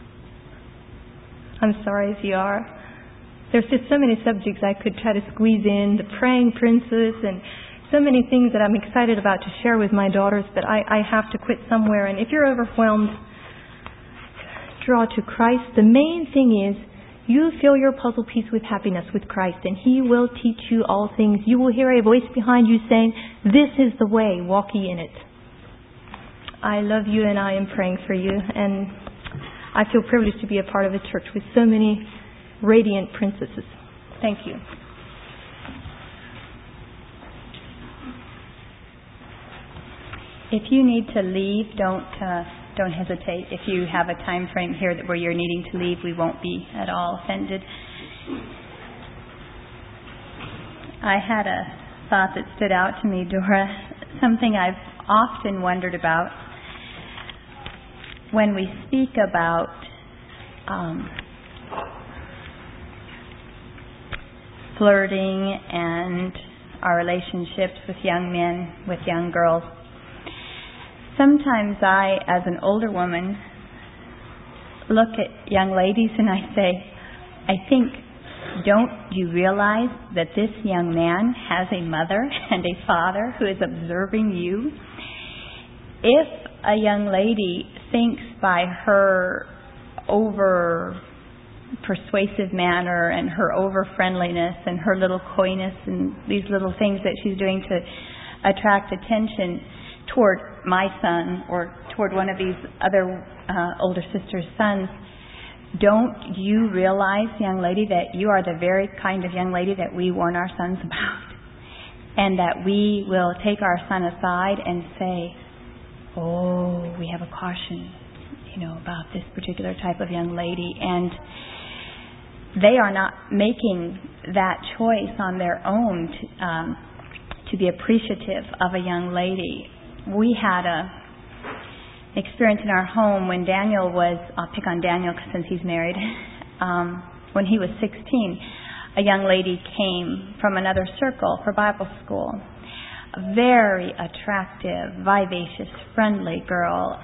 I'm sorry if you are. There's just so many subjects I could try to squeeze in, the praying princess and so many things that I'm excited about to share with my daughters, but I have to quit somewhere. And if you're overwhelmed, draw to Christ. The main thing is you fill your puzzle piece with happiness with Christ, and He will teach you all things. You will hear a voice behind you saying, "This is the way, walk ye in it." I love you and I am praying for you, and I feel privileged to be a part of a church with so many radiant princesses. Thank you. If you need to leave, don't hesitate. If you have a time frame here where you're needing to leave, we won't be at all offended. I had a thought that stood out to me, Dora, something I've often wondered about. When we speak about flirting and our relationships with young men, with young girls, sometimes I, as an older woman, look at young ladies and I say, I think, don't you realize that this young man has a mother and a father who is observing you? If a young lady thinks by her over persuasive manner and her over friendliness and her little coyness and these little things that she's doing to attract attention toward my son or toward one of these other older sisters' sons, don't you realize, young lady, that you are the very kind of young lady that we warn our sons about? And that we will take our son aside and say, oh, we have a caution, about this particular type of young lady. And they are not making that choice on their own to be appreciative of a young lady. We had a experience in our home when Daniel was, I'll pick on Daniel since he's married, when he was 16, a young lady came from another circle for Bible school. A very attractive, vivacious, friendly girl.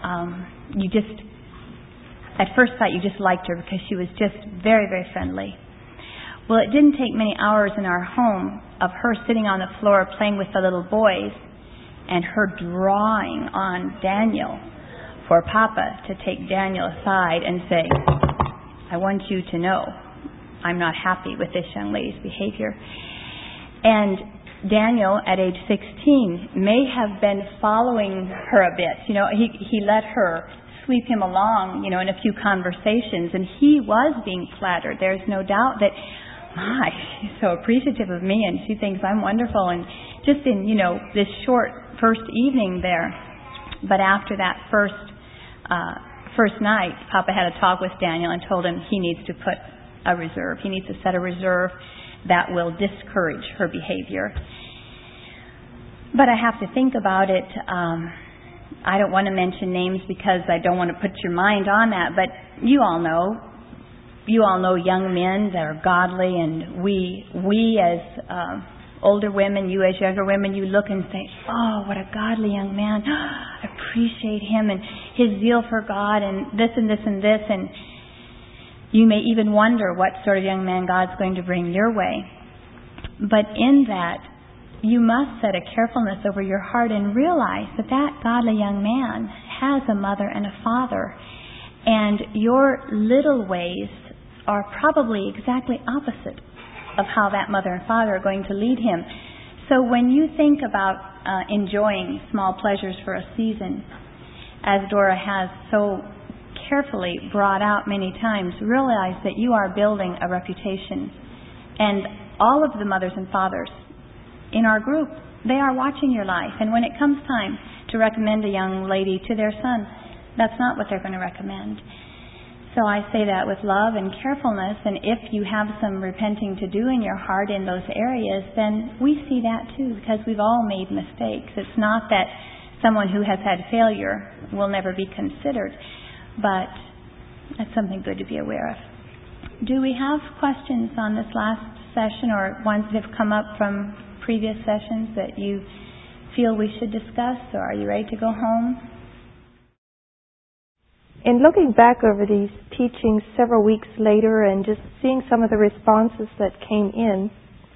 At first sight, you just liked her because she was just very, very friendly. Well, it didn't take many hours in our home of her sitting on the floor playing with the little boys and her drawing on Daniel for Papa to take Daniel aside and say, I want you to know I'm not happy with this young lady's behavior. And Daniel, at age 16, may have been following her a bit. He let her sweep him along, in a few conversations, and he was being flattered. There's no doubt that, she's so appreciative of me, and she thinks I'm wonderful, and just in, this short first evening there. But after that first night, Papa had a talk with Daniel and told him he needs to put a reserve. He needs to set a reserve that will discourage her behavior. But I have to think about it. I don't want to mention names because I don't want to put your mind on that, but you all know young men that are godly, and we as older women, you as younger women, you look and say, oh, what a godly young man. I appreciate him and his zeal for God and this and this and this, and you may even wonder what sort of young man God's going to bring your way. But in that, you must set a carefulness over your heart and realize that godly young man has a mother and a father. And your little ways are probably exactly opposite of how that mother and father are going to lead him. So when you think about enjoying small pleasures for a season, as Dora has so carefully brought out many times, realize that you are building a reputation. And all of the mothers and fathers in our group, they are watching your life. And when it comes time to recommend a young lady to their son, that's not what they're going to recommend. So I say that with love and carefulness, and if you have some repenting to do in your heart in those areas, then we see that too, because we've all made mistakes. It's not that someone who has had failure will never be considered, but That's something good to be aware of. Do we have questions on this last session or ones that have come up from previous sessions that you feel we should discuss, or are you ready to go home? In looking back over these teachings several weeks later and just seeing some of the responses that came in,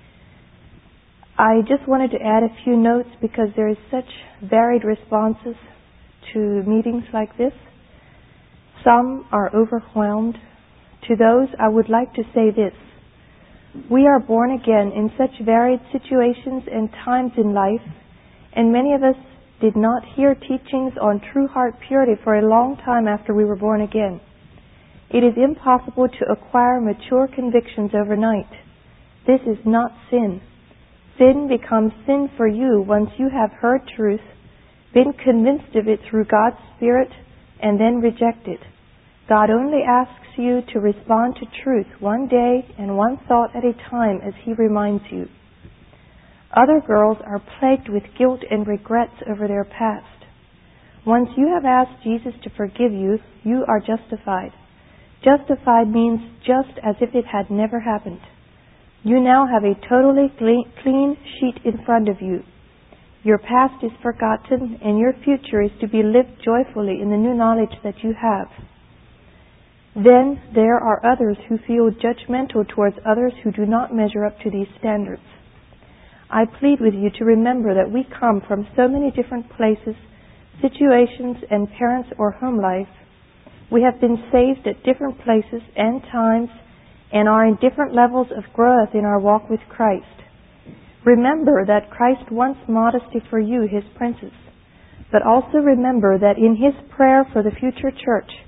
I just wanted to add a few notes because there is such varied responses to meetings like this. Some are overwhelmed. To those, I would like to say this. We are born again in such varied situations and times in life, and many of us did not hear teachings on true heart purity for a long time after we were born again. It is impossible to acquire mature convictions overnight. This is not sin. Sin becomes sin for you once you have heard truth, been convinced of it through God's Spirit, and then reject it. God only asks you to respond to truth one day and one thought at a time as He reminds you. Other girls are plagued with guilt and regrets over their past. Once you have asked Jesus to forgive you, you are justified. Justified means just as if it had never happened. You now have a totally clean sheet in front of you. Your past is forgotten, and your future is to be lived joyfully in the new knowledge that you have. Then there are others who feel judgmental towards others who do not measure up to these standards. I plead with you to remember that we come from so many different places, situations, and parents or home life. We have been saved at different places and times and are in different levels of growth in our walk with Christ. Remember that Christ wants modesty for you, His princess, but also remember that in His prayer for the future church,